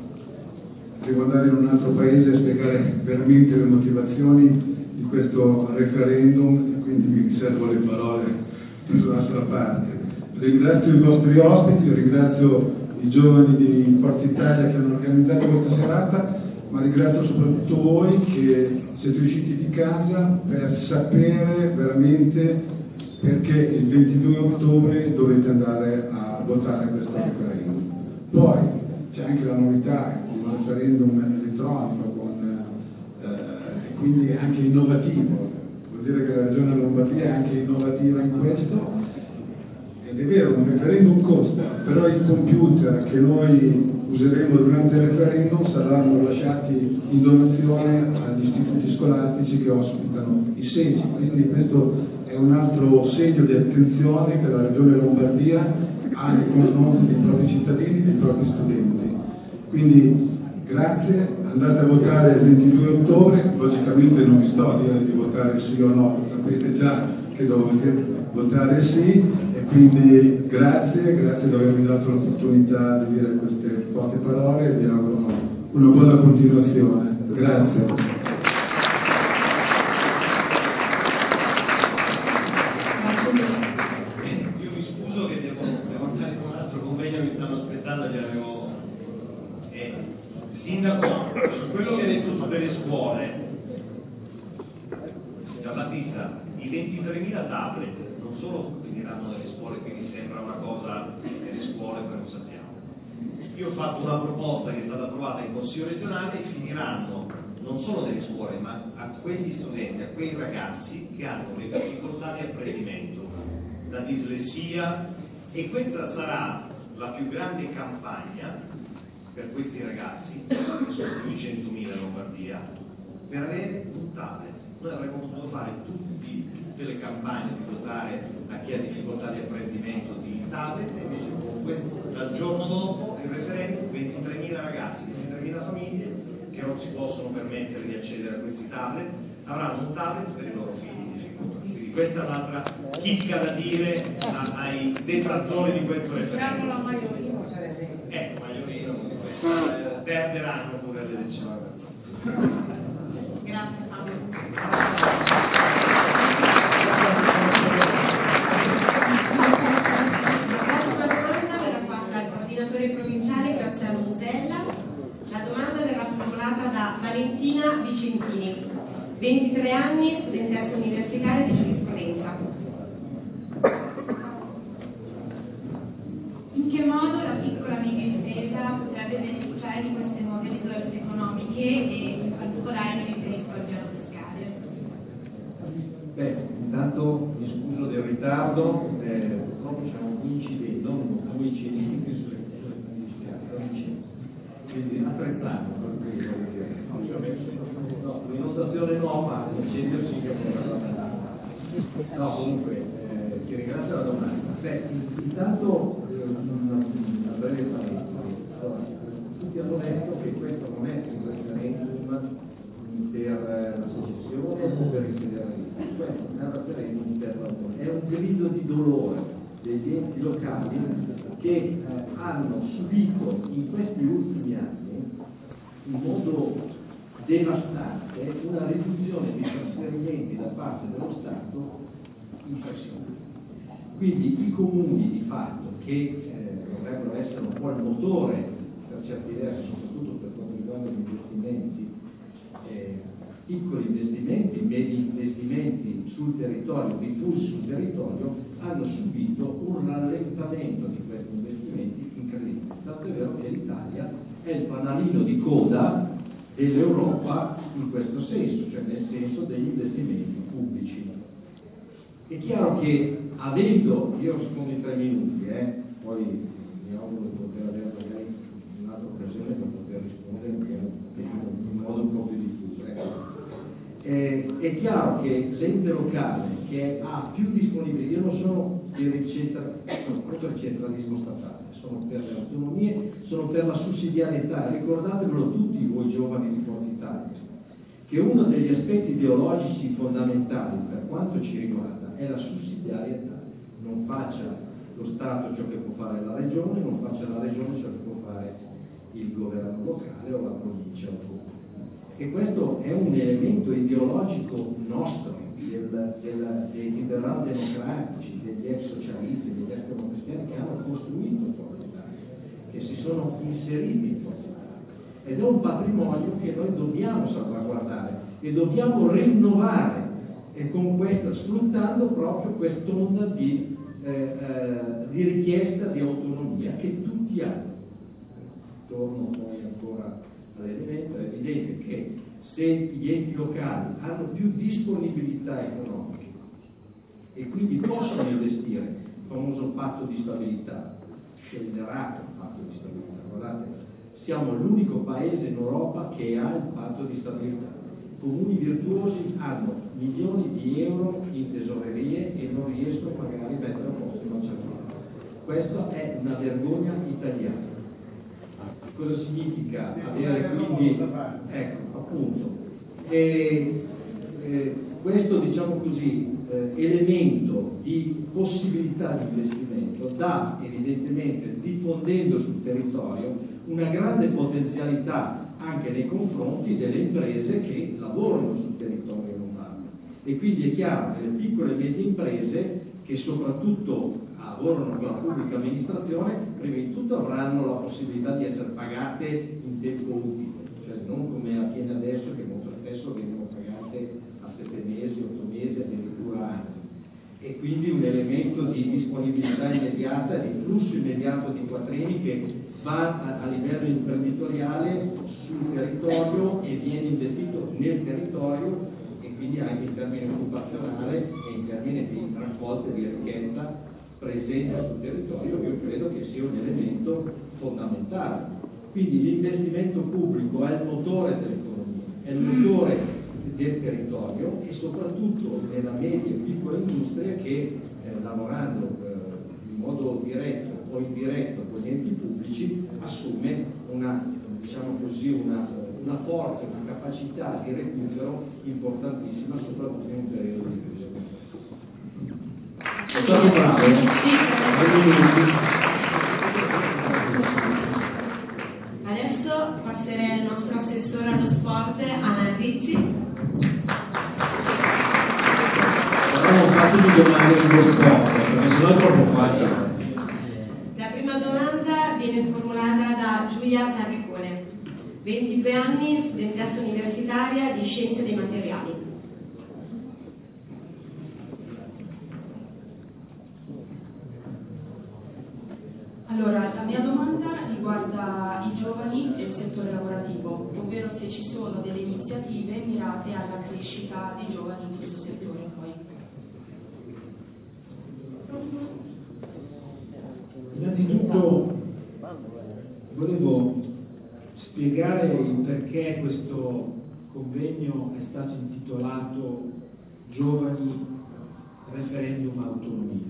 devo andare in un altro paese a spiegare veramente le motivazioni di questo referendum e quindi mi riservo le parole sull'altra parte. Ringrazio i vostri ospiti, ringrazio i giovani di Forza Italia che hanno organizzato questa serata, ma ringrazio soprattutto voi che siete usciti di casa per sapere veramente perché il ventidue ottobre dovete andare a votare questo referendum. Poi c'è anche la novità di un referendum elettronico, con, eh, quindi anche innovativo, vuol dire che la Regione Lombardia è anche innovativa in questo. Ed è vero, un referendum costa, però i computer che noi useremo durante il referendum saranno lasciati in donazione agli istituti scolastici che ospitano i seggi, quindi questo è un altro segno di attenzione che la Regione Lombardia ha nei confronti dei propri cittadini e dei propri studenti. Quindi grazie, andate a votare il ventidue ottobre, logicamente non vi sto a dire di votare sì o no, sapete già che dovete votare sì. Quindi grazie, grazie di avermi dato l'opportunità di dire queste poche parole e vi auguro una buona continuazione. Grazie. Io mi scuso che devo, devo andare con un altro convegno, mi stanno aspettando, gli avevo... Eh, Sindaco, su quello che hai detto su delle scuole, da Battista, i ventitremila tablet non solo finiranno nelle scuole, quindi sembra una cosa nelle scuole, poi non sappiamo. Io ho fatto una proposta che è stata approvata in Consiglio regionale e finiranno non solo nelle scuole, ma a quegli studenti, a quei ragazzi che hanno le difficoltà di apprendimento, la dislessia, e questa sarà la più grande campagna per questi ragazzi, che sono duecentomila in Lombardia, per avere un tablet. Noi avremmo potuto fare tutti, tutte le campagne di dotare a chi ha difficoltà di apprendimento di tablet, e invece comunque dal giorno dopo il referendum ventitremila ragazzi, ventitremila famiglie che non si possono permettere di accedere a questi tablet, avranno un tablet per i loro figli. Quindi questa è l'altra chicca da dire a, ai detrattori di questo referendum. la Maiorino sarebbe. Ecco, Maiorino, eh, perderanno pure le elezioni. Grazie Fabio. Coordinatore provinciale Graziano Mutella. La domanda verrà formulata da Valentina Vicentini, ventitré anni, studentessa universitaria di giurisprudenza. In che modo la piccola media impresa potrebbe beneficiare di queste nuove risorse economiche e in particolare mi riferisco al piano fiscale? Beh, intanto mi scuso del ritardo, eh, purtroppo c'è un incidente, non due incidenti sulle quindi attrezzando per quello che no, l'inotazione no, ma l'incendio sì che è no, comunque eh, ti ringrazio la domanda. Beh, intanto eh, una, una breve parentesi. Allora, tutti hanno detto che questo non è un referendum per la secessione o per il federalismo, questo è un referendum per l'autonomia, è un grido di dolore degli enti locali che eh, hanno subito in questi ultimi anni in modo devastante una riduzione di trasferimenti da parte dello Stato impressionante. Quindi i comuni di fatto che eh, dovrebbero essere un po' il motore per certi versi, soprattutto per quanto riguarda gli investimenti, eh, piccoli investimenti, medi investimenti sul territorio, diffusi sul territorio, hanno subito un rallentamento di questi investimenti incredibile. Tanto è vero che l'Italia è il fanalino di coda dell'Europa in questo senso, cioè nel senso degli investimenti pubblici. È chiaro che avendo, io rispondo in tre minuti, eh, poi mi auguro di poter avere magari un'altra occasione per poter rispondere in modo un po' più diffuso. Ecco. Eh, è chiaro che l'ente locale che ha più disponibilità, io non sono per il, centra, sono contro il centralismo statale, sono per le autonomie, sono per la sussidiarietà, ricordatevelo tutti voi giovani di Forza Italia, che uno degli aspetti ideologici fondamentali per quanto ci riguarda è la sussidiarietà. Non faccia lo Stato ciò che può fare la Regione, non faccia la Regione ciò che può fare il governo locale o la provincia o e questo è un elemento ideologico nostro, del, del, dei liberal democratici, degli ex socialisti, degli ex democristiani che hanno costruito Forza Italia, che si sono inseriti in Forza Italia. Ed è un patrimonio che noi dobbiamo salvaguardare e dobbiamo rinnovare e con questo, sfruttando proprio quest'onda di, eh, eh, di richiesta di autonomia che tutti hanno. Torno poi ancora all'elemento, è evidente che se gli enti locali hanno più disponibilità economica e quindi possono investire, il famoso patto di stabilità, scellerà il patto di stabilità, guardate, siamo l'unico paese in Europa che ha il patto di stabilità. Comuni virtuosi hanno milioni di euro in tesorerie e non riescono magari a mettere a posto il macello. Questa è una vergogna italiana. Cosa significa avere quindi, ecco appunto, e, eh, questo diciamo così eh, elemento di possibilità di investimento dà evidentemente, diffondendo sul territorio, una grande potenzialità anche nei confronti delle imprese che lavorano sul territorio locale. E quindi è chiaro che le piccole e medie imprese che soprattutto lavorano con la pubblica amministrazione, prima di tutto avranno la possibilità di essere pagate in tempo utile, cioè non come avviene adesso che molto spesso vengono pagate a sette mesi, otto mesi, addirittura anni. E quindi un elemento di disponibilità immediata, di flusso immediato di quattrini che va a, a livello imprenditoriale sul territorio e viene investito nel territorio e quindi anche in termini occupazionale e in termini di raccolta di ricchezza presente sul territorio, io credo che sia un elemento fondamentale. Quindi l'investimento pubblico è il motore dell'economia, è il motore del territorio e soprattutto nella media e piccola industria che eh, lavorando eh, in modo diretto o indiretto con gli enti pubblici assume una, diciamo così, una, una forza, una capacità di recupero importantissima, soprattutto in un periodo di crisi. È stato bravo? Adesso passerei al nostro assessore allo sport, Anna Rizzi. Non faccio di domande sullo sport, perché sennò è troppo facile. La prima domanda viene formulata da Giulia Carricone, ventidue anni, studentessa universitaria di Scienze dei Materiali. Allora, la mia domanda riguarda i giovani e il settore lavorativo, ovvero se ci sono delle iniziative mirate alla crescita dei giovani in questo settore poi. Innanzitutto volevo spiegare il perché questo convegno è stato intitolato Giovani, Referendum, Autonomia,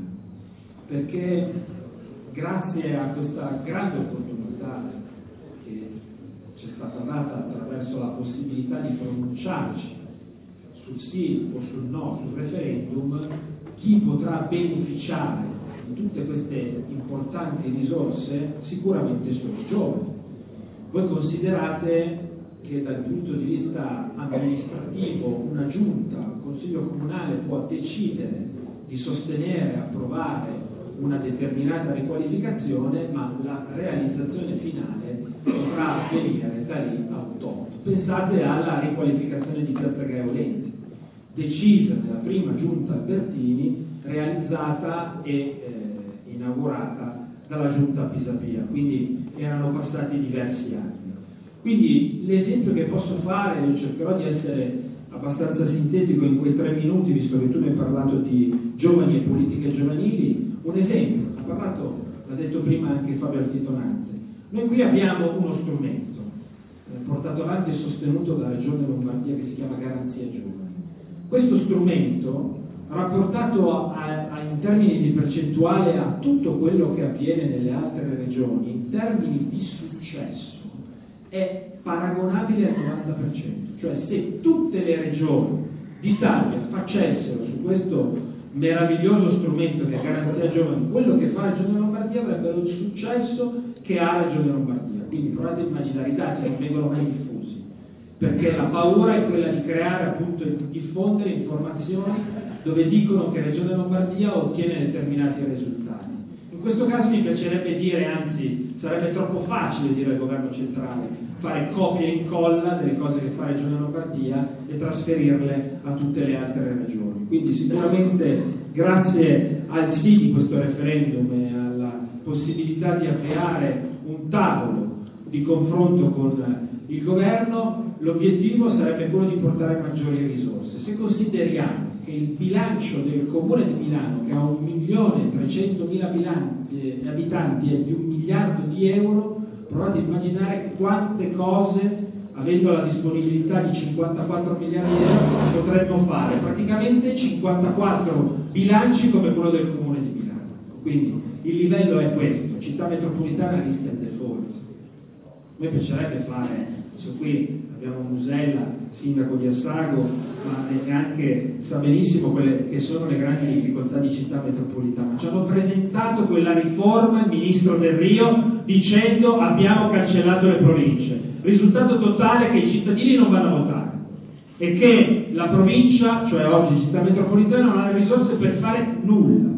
perché grazie a questa grande opportunità che ci è stata data attraverso la possibilità di pronunciarci sul sì o sul no, sul referendum, chi potrà beneficiare di tutte queste importanti risorse sicuramente sono i giovani. Voi considerate che dal punto di vista amministrativo una giunta, un consiglio comunale può decidere di sostenere e approvare una determinata riqualificazione, ma la realizzazione finale potrà avvenire da lì a ottobre. Pensate alla riqualificazione di Piazza Gaiolenti, decisa nella prima giunta Albertini, realizzata e eh, inaugurata dalla giunta Pisapia, quindi erano passati diversi anni. Quindi l'esempio che posso fare, io cercherò di essere abbastanza sintetico in quei tre minuti, visto che tu mi hai parlato di giovani e politiche giovanili. Un esempio, ha parlato, l'ha detto prima anche Fabio Altitonante. Noi qui abbiamo uno strumento eh, portato avanti e sostenuto dalla Regione Lombardia che si chiama Garanzia Giovani. Questo strumento, rapportato a, a, in termini di percentuale a tutto quello che avviene nelle altre regioni, in termini di successo, è paragonabile al novanta per cento. Cioè, se tutte le regioni d'Italia facessero su questo meraviglioso strumento che è Garanzia Giovani quello che fa la Regione Lombardia, avrebbero il successo che ha la Regione Lombardia. Quindi provate a immaginare, i dati non vengono mai diffusi, perché la paura è quella di creare, appunto, e diffondere informazioni dove dicono che la Regione Lombardia ottiene determinati risultati. In questo caso mi piacerebbe dire, anzi sarebbe troppo facile dire al governo centrale, fare copia e incolla delle cose che fa la Regione Lombardia e trasferirle a tutte le altre regioni. Quindi sicuramente grazie al sì di questo referendum e alla possibilità di avviare un tavolo di confronto con il governo, l'obiettivo sarebbe quello di portare maggiori risorse. Se consideriamo che il bilancio del Comune di Milano, che ha un milione e trecentomila abitanti, è di un miliardo di euro, provate a immaginare quante cose, avendo la disponibilità di cinquantaquattro miliardi di euro, potremmo fare. Praticamente cinquantaquattro bilanci come quello del Comune di Milano. Quindi il livello è questo, città metropolitana rischia il default. A me piacerebbe fare, su qui abbiamo Musella, sindaco di Assago, ma neanche sa benissimo quelle che sono le grandi difficoltà di città metropolitana. Ci hanno presentato quella riforma il ministro Del Rio dicendo abbiamo cancellato le province. Risultato totale che i cittadini non vanno a votare e che la provincia, cioè oggi città metropolitana, non ha le risorse per fare nulla,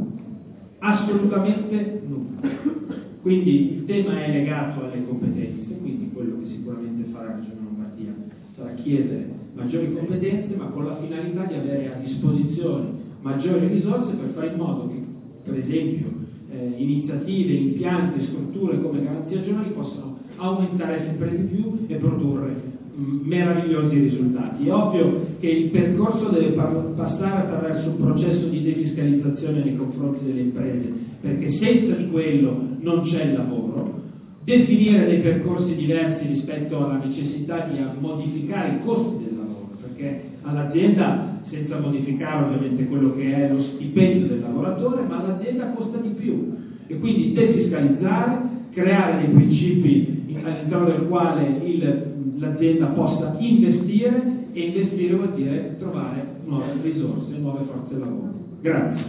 assolutamente nulla. Quindi il tema è legato alle competenze, quindi quello che sicuramente farà la Regione Lombardia sarà chiedere maggiori competenze, ma con la finalità di avere a disposizione maggiori risorse per fare in modo che, per esempio, eh, iniziative, impianti, strutture come Garanzia Giovani possano aumentare sempre di più e produrre mh, meravigliosi risultati. È ovvio che il percorso deve par- passare attraverso un processo di defiscalizzazione nei confronti delle imprese, perché senza di quello non c'è il lavoro. Definire dei percorsi diversi rispetto alla necessità di modificare i costi del lavoro, perché all'azienda, senza modificare ovviamente quello che è lo stipendio del lavoratore, ma l'azienda costa di più. e quindi defiscalizzare, creare dei principi all'interno del quale il, l'azienda possa investire, e investire vuol dire trovare nuove risorse, nuove forze di lavoro. Grazie.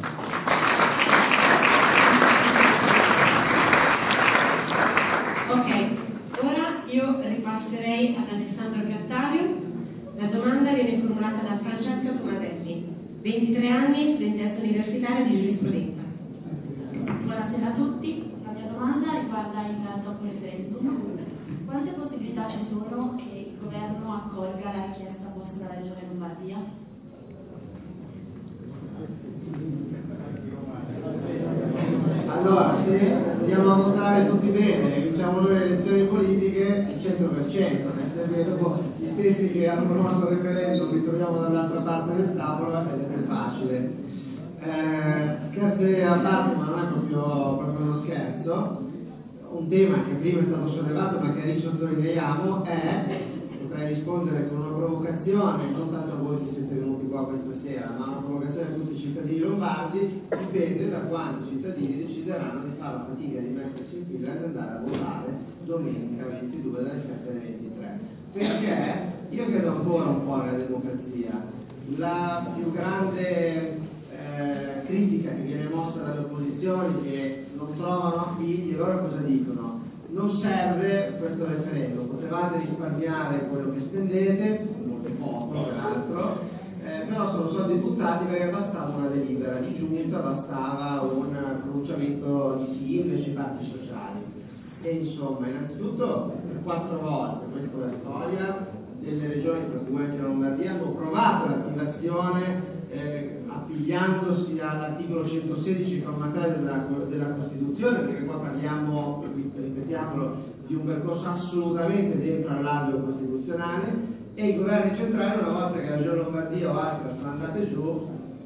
Ok, ora io ripasserei ad Alessandro Piattario. La domanda viene formulata da Francesca Tomaselli, ventitré anni, studentessa universitaria di giurisprudenza. Buonasera a tutti, la mia domanda riguarda il dopo referendum. Quante possibilità ci sono che il governo accolga la richiesta posta dalla Regione Lombardia? Allora, se andiamo a votare tutti bene, vinciamo noi le elezioni politiche, il cento per cento, nel dopo gli stessi che hanno promosso il referendum li troviamo dall'altra parte del tavolo ed è più facile. Eh, scherzi a parte, ma non è proprio, proprio uno scherzo, un tema che prima è stato sollevato ma che risottolineiamo è, potrei rispondere con una provocazione, non tanto a voi che siete venuti qua questa sera, ma una provocazione a tutti i cittadini lombardi, dipende da quando i cittadini decideranno di fare la fatica di mettersi in fila ed andare a votare domenica ventidue dalle sette alle ventitré. Perché io credo ancora un po' nella democrazia. La più grande eh, critica che viene mossa dalle opposizioni, che non trovano appigli, loro cosa dicono? Non serve questo referendum, potevate risparmiare quello che spendete, molto poco peraltro, eh, però sono soldi buttati perché bastava una delibera di giunta, bastava un pronunciamento di sindaci, parti sociali. E insomma, innanzitutto per quattro volte, questa è la storia, delle regioni, tra cui anche la Lombardia, hanno provato l'attivazione eh, appigliandosi all'articolo centosedici comma tre della, della Costituzione, perché qua parliamo, ripetiamolo, di un percorso assolutamente dentro all'alveo costituzionale, e i governi centrali, una volta che la Regione Lombardia o altre sono andate giù,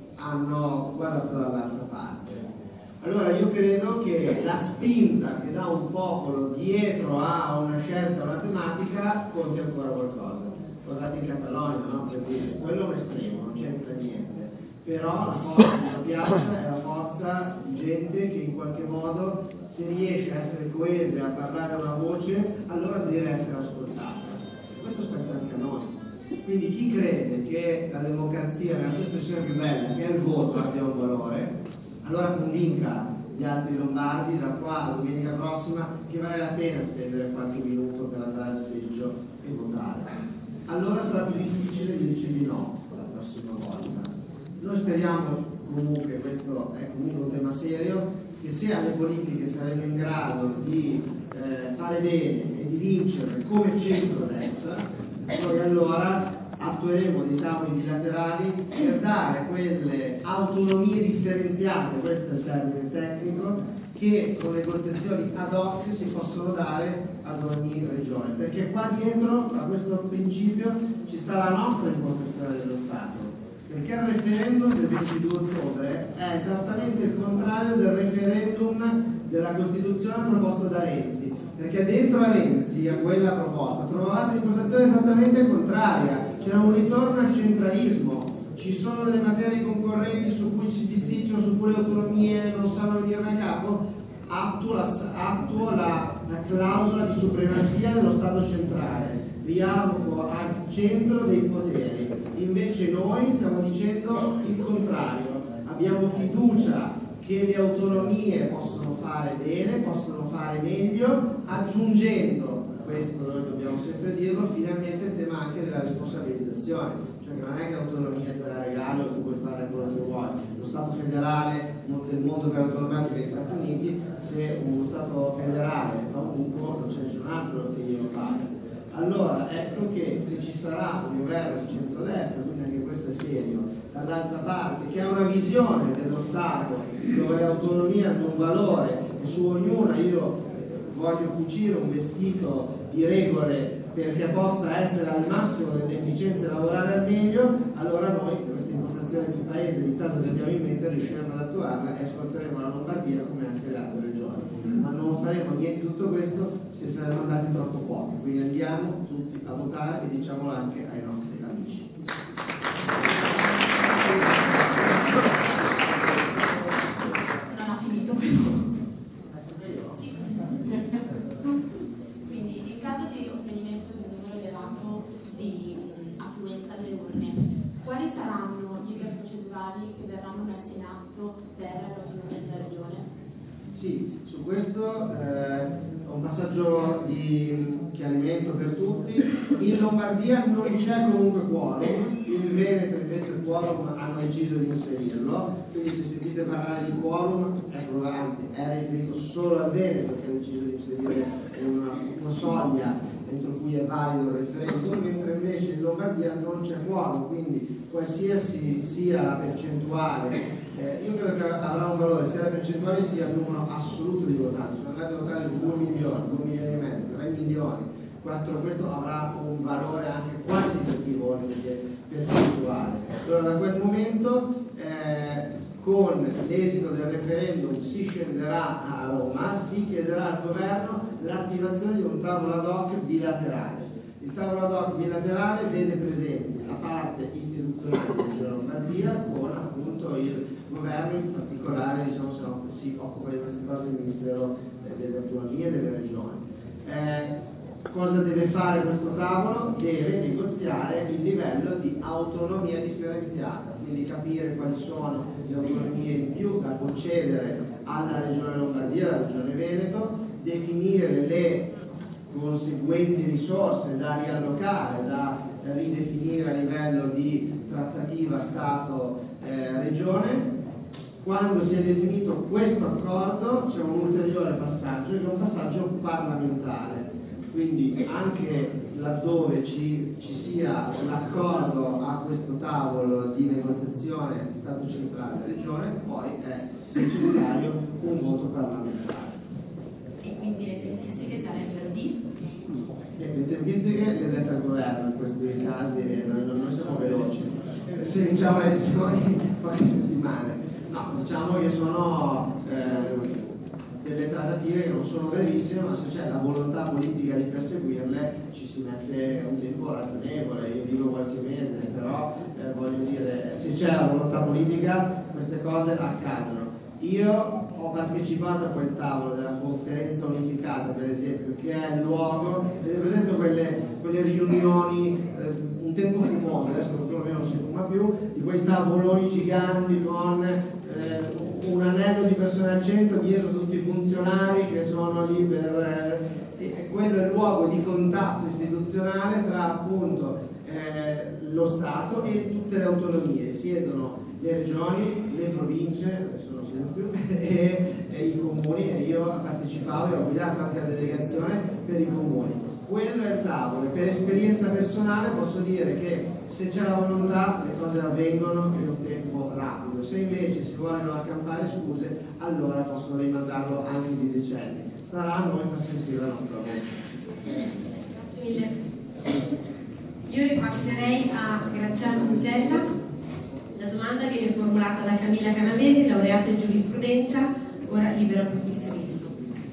hanno guardato dall'altra parte. Allora io credo che la spinta che dà un popolo dietro a una scelta matematica conti ancora qualcosa. Guardate in Catalogna, no? Per dire, quello è un estremo, non c'entra niente. Però la forza della piazza è la forza di gente che in qualche modo, se riesce a essere coese, a parlare a una voce, allora deve essere ascoltata. E questo spetta anche a noi. Quindi chi crede che la democrazia, nella sua espressione più bella, che è il voto, abbia un valore, allora convinca gli altri lombardi da qua a domenica prossima che vale la pena spendere qualche minuto per andare al seggio e votare. Allora sarà più difficile dirci di no la prossima volta. Noi speriamo comunque, questo è comunque un tema serio, che se alle politiche saremo in grado di eh, fare bene e di vincere come centro-destra, noi allora attueremo dei tavoli bilaterali per dare quelle autonomie differenziate, questo è il termine tecnico, che con negoziazioni ad hoc si possono dare ad ogni regione, perché qua dietro a questo principio ci sta la nostra impostazione dello Stato, perché il referendum del ventidue ottobre è esattamente il contrario del referendum della Costituzione proposto da Renzi, perché dentro a Renzi, a quella proposta, trovate un'impostazione esattamente contraria. C'è un ritorno al centralismo, ci sono delle materie concorrenti su cui si bisticciano, su cui le autonomie non sanno venire a capo, attuo la, attuo la, la clausola di supremazia dello Stato centrale, rialloco al centro dei poteri. Invece noi stiamo dicendo il contrario, abbiamo fiducia che le autonomie possono fare bene, possono fare meglio, aggiungendo, questo noi dobbiamo sempre dirlo, finalmente il tema anche della responsabilizzazione, cioè che non è che l'autonomia te la regalo e tu puoi fare quello che vuoi. Lo Stato federale, del mondo per autonomico degli Stati Uniti, se uno Stato federale fa un buco non c'è nessun altro che glielo paga. Allora ecco che se ci sarà un governo di centrodestra, quindi anche questo è serio, dall'altra parte, che ha una visione dello Stato dove le autonomie hanno un valore e su ognuna io voglio cucire un vestito di regole perché possa essere al massimo dell'efficienza e lavorare al meglio, allora noi questa impostazione di paese, di Stato che abbiamo in mente, riusciremo ad attuarla e ascolteremo la Lombardia come anche le altre regioni. Ma non faremo niente di tutto questo se saremo andati troppo pochi, quindi andiamo tutti a votare e diciamolo anche ai nostri amici. Non ha finito però. questo, eh, un passaggio di chiarimento per tutti. In Lombardia non c'è comunque quorum, in Veneto invece il quorum hanno deciso di inserirlo, quindi se sentite parlare di quorum, ecco, anzi, è riferito solo al Veneto che ha deciso di inserire una, una soglia entro cui è valido il referendum, mentre invece in Lombardia non c'è quorum, quindi qualsiasi sia la percentuale, eh, io credo che avrà un valore sia la percentuale sia il numero assoluto di votanti. Sono andati a votare due milioni, due milioni e mezzo, tre milioni, quattro, questo avrà un valore anche quantitativo oltre che percentuale. Allora da quel momento eh, con l'esito del referendum si scenderà a Roma, si chiederà al governo l'attivazione di un tavolo ad hoc bilaterale. Il tavolo ad hoc bilaterale vede presente la parte istituzionale della Lombardia con appunto il governo, in particolare diciamo, si occupa di queste cose il Ministero delle Autonomie e delle Regioni. Eh, cosa deve fare questo tavolo? Deve negoziare il livello di autonomia differenziata, quindi capire quali sono le autonomie in più da concedere alla Regione Lombardia, alla Regione Veneto, definire le conseguenti risorse da riallocare, da ridefinire a livello di trattativa Stato-Regione. Quando si è definito questo accordo c'è un ulteriore passaggio, che è un passaggio parlamentare, quindi anche laddove ci, ci sia l'accordo a questo tavolo di negoziazione Stato centrale e Regione, poi è necessario un voto parlamentare. E quindi le tempistiche sarebbero di? Le tempistiche le dette al governo in questi casi, noi, noi siamo veloci, se vinciamo le elezioni poche settimane. No, diciamo che sono eh, delle trattative che non sono brevissime, ma se c'è la volontà politica di perseguirle ci si mette un tempo ragionevole, io dico qualche mese, però eh, voglio dire, se c'è la volontà politica queste cose accadono. Io ho partecipato a quel tavolo della conferenza unificata, per esempio, che è il luogo, per esempio quelle, quelle riunioni, eh, un tempo fumoso, adesso purtroppo non si fuma più, di quei tavoloni giganti con eh, un anello di persone al centro, dietro tutti i funzionari che sono lì per... Eh, e quello è il luogo di contatto istituzionale tra appunto eh, lo Stato e tutte le autonomie. Siedono le regioni, le province, adesso non siedo più, e, e i comuni, e io partecipavo e ho guidato anche la delegazione per i comuni. Quello è il tavolo, e per esperienza personale posso dire che se c'è la volontà le cose avvengono in un tempo rapido, se invece si vogliono accampare scuse allora possono rimandarlo anche di decenni. Sarà a noi far sentire la nostra voce. Grazie mille. Io ripasserei a Graziano Musella. La domanda viene formulata da Camilla Canavesi, laureata in giurisprudenza, ora libera professionista.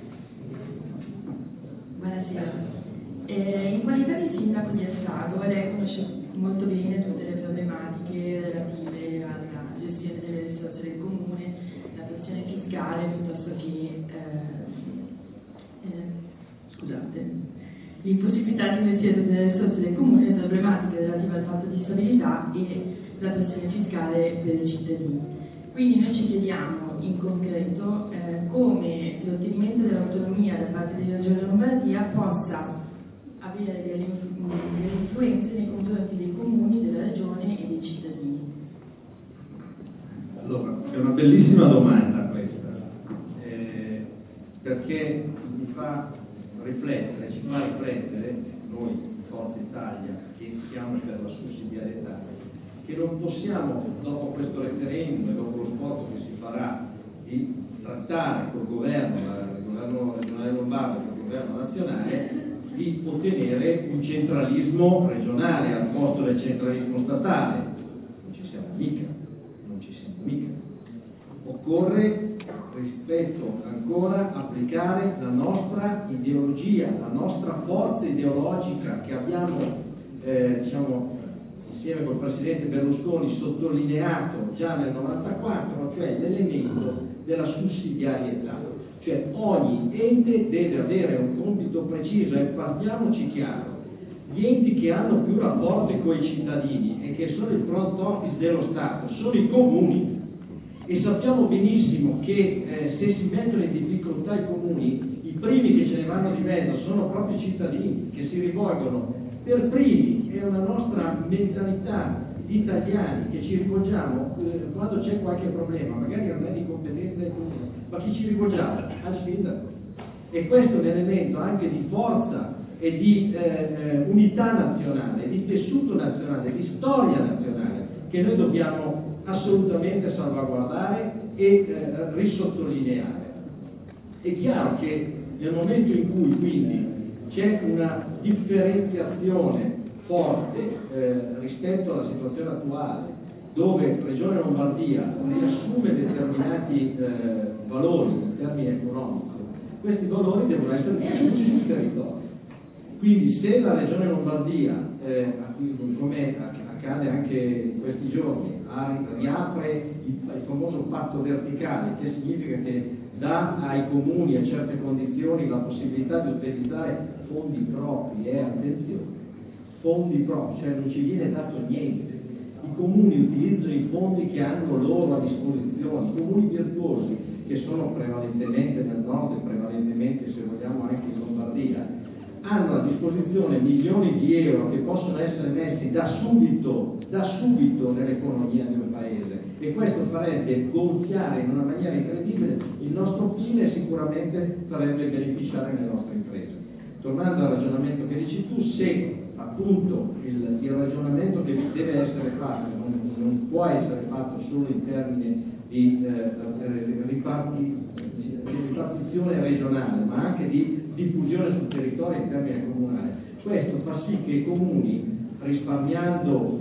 Buonasera. Eh, in qualità di sindaco di Assago, lei conosce molto bene tutte le problematiche relative alla gestione delle risorse del comune, la questione fiscale piuttosto che eh, eh, scusate, l'impossibilità di investire tutte le risorse del comune, le problematiche relative al patto di stabilità e la pressione fiscale per i cittadini. Quindi noi ci chiediamo in concreto eh, come l'ottenimento dell'autonomia da parte della Regione Lombardia possa avere delle, delle influenze nei confronti dei comuni, della Regione e dei cittadini. Allora, è una bellissima domanda questa, eh, perché mi fa riflettere, ci fa riflettere, noi, Forza Italia, che siamo per la sussidiarietà, che non possiamo, dopo questo referendum e dopo lo sforzo che si farà di trattare col governo, il governo regionale lombardo e il governo nazionale, di ottenere un centralismo regionale al posto del centralismo statale. Non ci siamo mica, non ci siamo mica. Occorre, rispetto ancora, applicare la nostra ideologia, la nostra forza ideologica che abbiamo, eh, diciamo, insieme col presidente Berlusconi sottolineato già nel novantaquattro, cioè l'elemento della sussidiarietà. Cioè ogni ente deve avere un compito preciso, e parliamoci chiaro, gli enti che hanno più rapporti con i cittadini e che sono il front office dello Stato sono i comuni, e sappiamo benissimo che eh, se si mettono in difficoltà i comuni, i primi che ce ne vanno di mezzo sono proprio i cittadini che si rivolgono per primi. È una nostra mentalità di italiani che ci rivolgiamo eh, quando c'è qualche problema, magari non è di competenza del comune, ma chi ci rivolgiamo? Al sindaco. E questo è un elemento anche di forza e di eh, unità nazionale, di tessuto nazionale, di storia nazionale che noi dobbiamo assolutamente salvaguardare e eh, risottolineare. È chiaro che nel momento in cui quindi c'è una differenziazione forte eh, rispetto alla situazione attuale, dove Regione Lombardia riassume determinati eh, valori in termini economici, questi valori devono essere diffusi sul territorio. Quindi se la Regione Lombardia, eh, come accade anche in questi giorni, riapre il, il famoso patto verticale, che significa che dà ai comuni a certe condizioni la possibilità di utilizzare fondi propri, e eh, attenzione, fondi propri, cioè non ci viene dato niente. I comuni utilizzano i fondi che hanno loro a disposizione, i comuni virtuosi, che sono prevalentemente nel nord e prevalentemente, se vogliamo, anche in Lombardia, hanno a disposizione milioni di euro che possono essere messi da subito, da subito nell'economia di un paese, e questo farebbe gonfiare in una maniera incredibile il nostro P I L e sicuramente farebbe beneficiare le nostre imprese. Tornando al ragionamento che dici tu, se appunto il, il ragionamento che deve essere fatto non, non può essere fatto solo in termini di eh, riparti, di ripartizione regionale, ma anche di diffusione sul territorio in termini comunali. Questo fa sì che i comuni, risparmiando,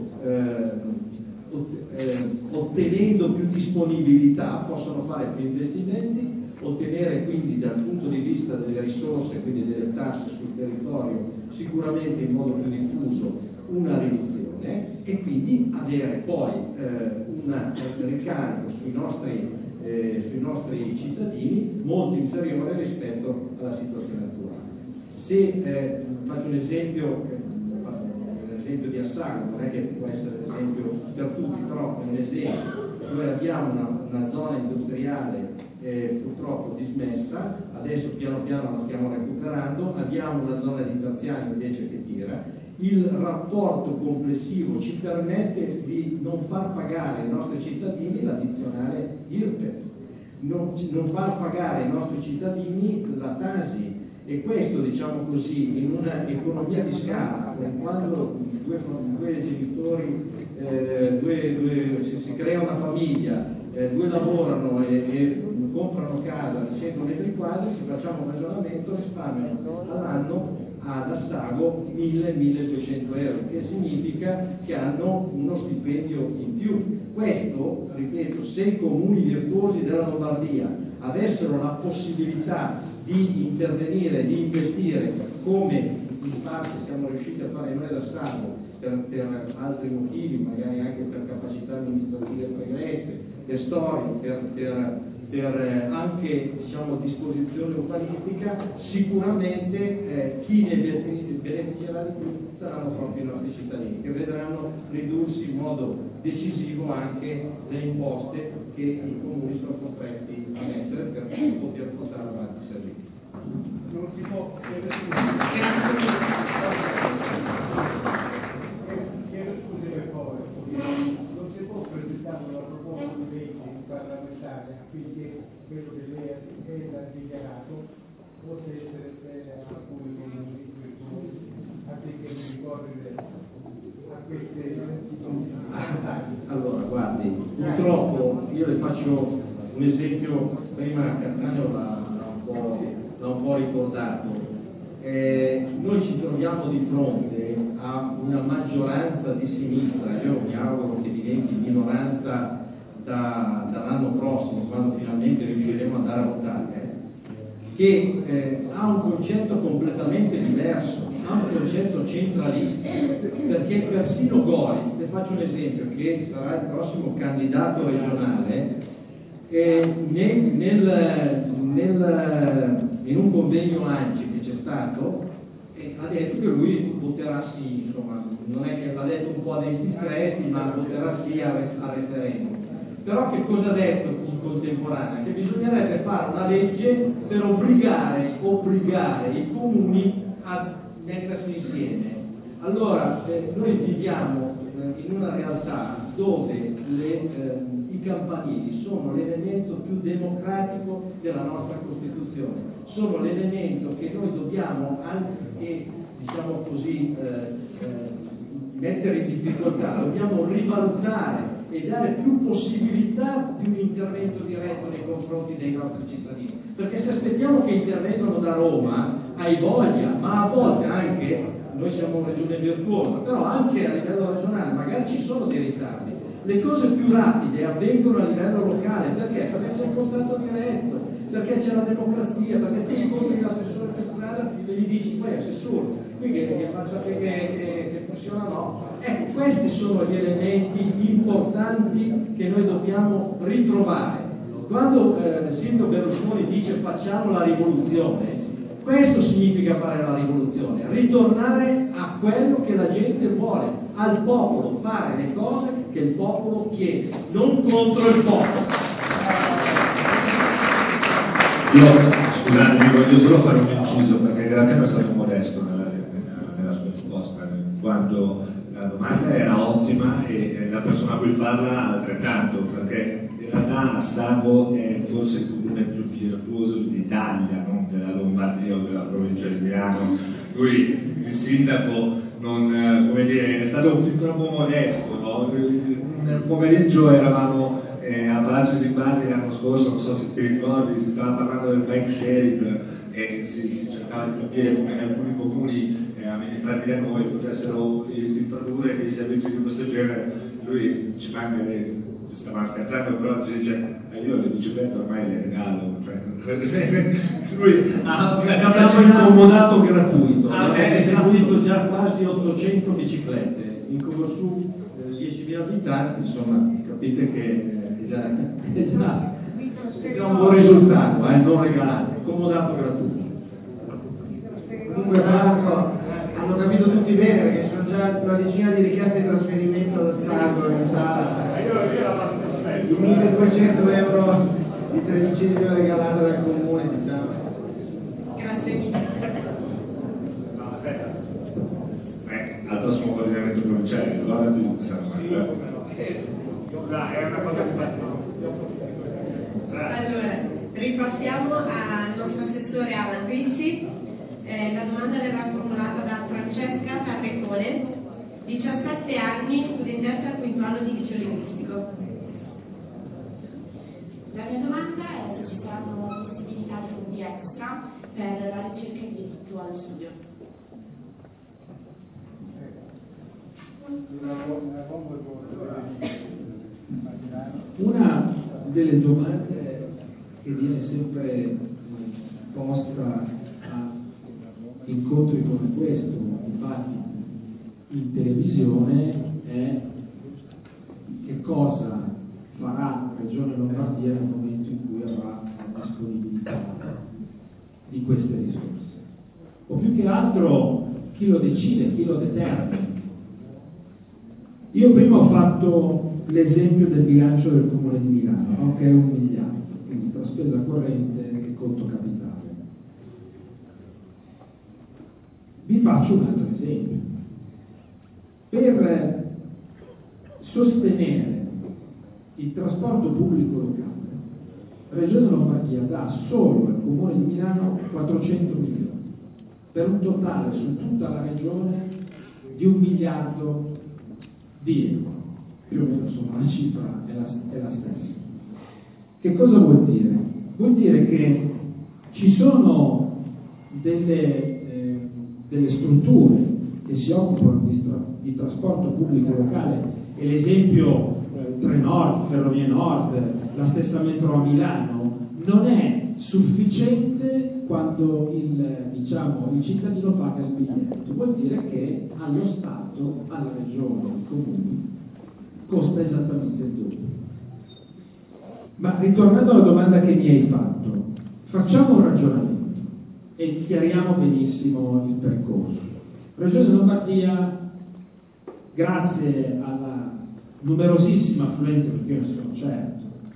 eh, ottenendo più disponibilità, possono fare più investimenti, ottenere quindi dal punto di vista delle risorse, quindi delle tasse sul territorio, sicuramente in modo più diffuso una riduzione, e quindi avere poi eh, un ricarico sui nostri Eh, sui nostri cittadini molto inferiore rispetto alla situazione attuale. Se eh, faccio un esempio, eh, l'esempio di Assago, non è che può essere l'esempio per tutti, però è un esempio. Noi abbiamo una, una zona industriale eh, purtroppo dismessa, adesso piano piano la stiamo recuperando, abbiamo una zona di terziario invece che tira. Il rapporto complessivo ci permette di non far pagare ai nostri cittadini l'addizionale I R P E F, non, non far pagare ai nostri cittadini la Tasi, e questo, diciamo così, in un'economia di scala, quando due, due genitori, eh, due, due, si, si crea una famiglia, eh, due lavorano e, e comprano casa di cento metri quadri, se facciamo un ragionamento risparmiano all'anno ad Assago mille milleduecento euro, che significa che hanno uno stipendio in più. Questo, ripeto, se i comuni virtuosi della Lombardia avessero la possibilità di intervenire, di investire, come in parte siamo riusciti a fare noi ad Assago per, per altri motivi, magari anche per capacità amministrative pregresse, per storie, per, per per anche, diciamo, disposizione urbanistica, sicuramente eh, chi ne beneficerà di più saranno proprio i nostri cittadini, che vedranno ridursi in modo decisivo anche le imposte che i comuni sono costretti a mettere per poter portare avanti i servizi. Non si può chiedo scusi per favore, non si può presentare una proposta di legge parlamentare affinché quello che lei ha dichiarato possa essere per alcuni comuni affinché non ricorrere a queste Allora, guardi, purtroppo io le faccio un esempio, prima Cattaneo l'ha un po', l'ha un po' ricordato. Eh, noi ci troviamo di fronte a una maggioranza di sinistra, io mi auguro che diventi minoranza Da, dall'anno prossimo, quando finalmente riusciremo ad andare a votare, che eh, ha un concetto completamente diverso, ha un concetto centralista, perché persino Gori, le faccio un esempio, che sarà il prossimo candidato regionale, eh, nel, nel, nel, in un convegno A N C I che c'è stato, eh, ha detto che lui voterà sì, insomma, non è che l'ha detto un po' dei discreti, ma voterà sì al, al referendum. Però che cosa ha detto contemporanea, che bisognerebbe fare una legge per obbligare, obbligare i comuni a mettersi insieme. Allora, eh, noi viviamo eh, in una realtà dove le, eh, i campanili sono l'elemento più democratico della nostra Costituzione, sono l'elemento che noi dobbiamo anche, diciamo così, eh, eh, mettere in difficoltà, dobbiamo rivalutare e dare più possibilità di un intervento diretto nei confronti dei nostri cittadini, perché se aspettiamo che intervengano da Roma, hai voglia, ma a volte anche, noi siamo una regione virtuosa, però anche a livello regionale magari ci sono dei ritardi. Le cose più rapide avvengono a livello locale, perché? Perché c'è il contatto diretto, perché c'è la democrazia, perché ti incontri l'assessore per strada e gli dici poi assessore, qui che, che faccia che, che, che funziona no. Ecco, questi sono gli elementi importanti che noi dobbiamo ritrovare. Quando eh, Silvio Berlusconi dice facciamo la rivoluzione, questo significa fare la rivoluzione, ritornare a quello che la gente vuole, al popolo, fare le cose che il popolo chiede, non contro il popolo. Io, scusate, mi voglio solo fare un inciso, perché in realtà è stato modesto nella, nella sua risposta, in quanto la domanda era ottima e la persona a cui parla altrettanto, perché in realtà Savo è forse il comune più virtuoso d'Italia, non della Lombardia o della provincia di Milano. Lui, il sindaco, non, come dire, è stato un troppo modesto, no? Nel pomeriggio eravamo eh, a Palazzo di Bari l'anno scorso, non so se ti ricordi, si stava parlando del bike sharing e si, si cercava di capire come in alcuni comuni eh, amministrati da noi potessero introdurre dei servizi di questo genere. Lui ci manca, ci stava scherzando, però ci dice eh, io le biciclette ormai le regalo, cioè, lui ha abbiamo incomodato gratuito, ah, abbiamo eh, distribuito già quasi ottocento biciclette in Corsu, eh, diecimila abitanti, insomma capite che è già, è già, è già un buon risultato, eh, non regalato, incomodato gratuito. Comunque Franco, hanno capito tutti bene perché sono già una decina di richieste di trasferimento allo Stato in sala, di milleduecento euro di tredicesimo regalato dal comune, diciamo. Grazie mille. Eh, al prossimo coordinamento provinciale, allora ti sarà è una cosa che Allora, ripassiamo al nostro assessore Alan Ricci. Eh, la domanda verrà formulata da Francesca Carrecone, diciassette anni, studentessa al quinto anno di liceo linguistico. La mia domanda è se ci saranno possibilità di fondi extra per la ricerca in diritto allo studio. Una delle domande che viene sempre posta a incontri come questo, infatti in televisione, è che cosa farà la Regione Lombardia nel momento in cui avrà la disponibilità di queste risorse, o più che altro chi lo decide, chi lo determina. Io prima ho fatto l'esempio del bilancio del Comune di Milano, no? Che è un miliardo, quindi tra spesa corrente e conto capitale. Vi faccio un altro esempio. Per sostenere il trasporto pubblico locale, la Regione Lombardia dà solo al Comune di Milano quattrocento milioni, per un totale su tutta la Regione di un miliardo di euro. Più o meno insomma la cifra è la, è la stessa. Che cosa vuol dire? Vuol dire che ci sono delle, eh, delle strutture che si occupano di, tra, di trasporto pubblico locale, e l'esempio eh, Trenord, Ferrovie Nord, la stessa metro a Milano, non è sufficiente quando il, diciamo, il cittadino paga il biglietto. Vuol dire che allo Stato, alla Regione, ai comuni, costa esattamente il doppio. Ma ritornando alla domanda che mi hai fatto, facciamo un ragionamento e chiariamo benissimo il percorso. La Regione Lombardia, grazie alla numerosissima affluenza, perché io ne sono certo,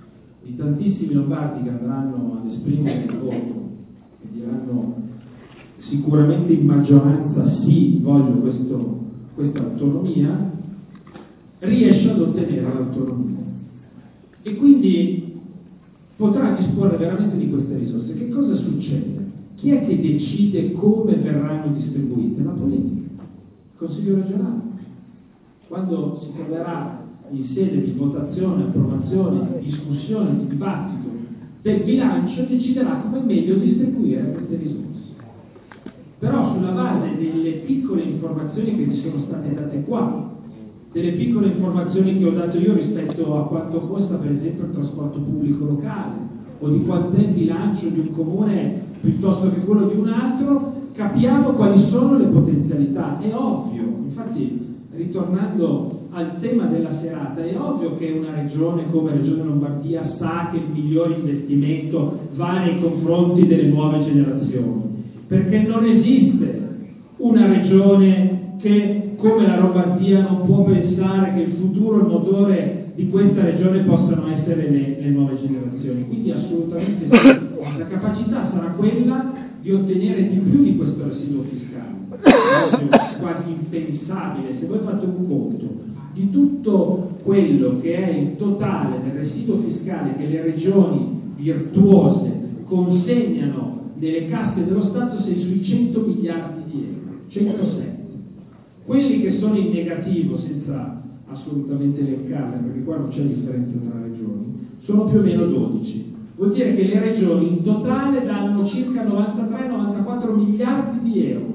di tantissimi lombardi che andranno ad esprimere il voto e diranno sicuramente in maggioranza sì, voglio questo, questa autonomia, riesce ad ottenere l'autonomia e quindi potrà disporre veramente di queste risorse. Che cosa succede? Chi è che decide come verranno distribuite? La politica, il Consiglio regionale. Quando si troverà in sede di votazione, approvazione, di discussione, di dibattito del bilancio, deciderà come meglio distribuire queste risorse. Però sulla base delle piccole informazioni che ci sono state date qua, delle piccole informazioni che ho dato io rispetto a quanto costa per esempio il trasporto pubblico locale o di quanto è il bilancio di un comune piuttosto che quello di un altro, capiamo quali sono le potenzialità. È ovvio, infatti ritornando al tema della serata, è ovvio che una regione come Regione Lombardia sa che il miglior investimento va nei confronti delle nuove generazioni, perché non esiste una regione che come la Lombardia non può pensare che il futuro, il motore di questa regione possano essere le, le nuove generazioni. Quindi assolutamente sì, la capacità sarà quella di ottenere di più di questo residuo fiscale. È quasi impensabile, se voi fate un conto di tutto quello che è il totale del residuo fiscale che le regioni virtuose consegnano nelle casse dello Stato, sei sui cento miliardi di euro, centosette. Quelli che sono in negativo, senza assolutamente elencarle, perché qua non c'è differenza tra regioni, sono più o meno dodici. Vuol dire che le regioni in totale danno circa novantatré novantaquattro miliardi di euro.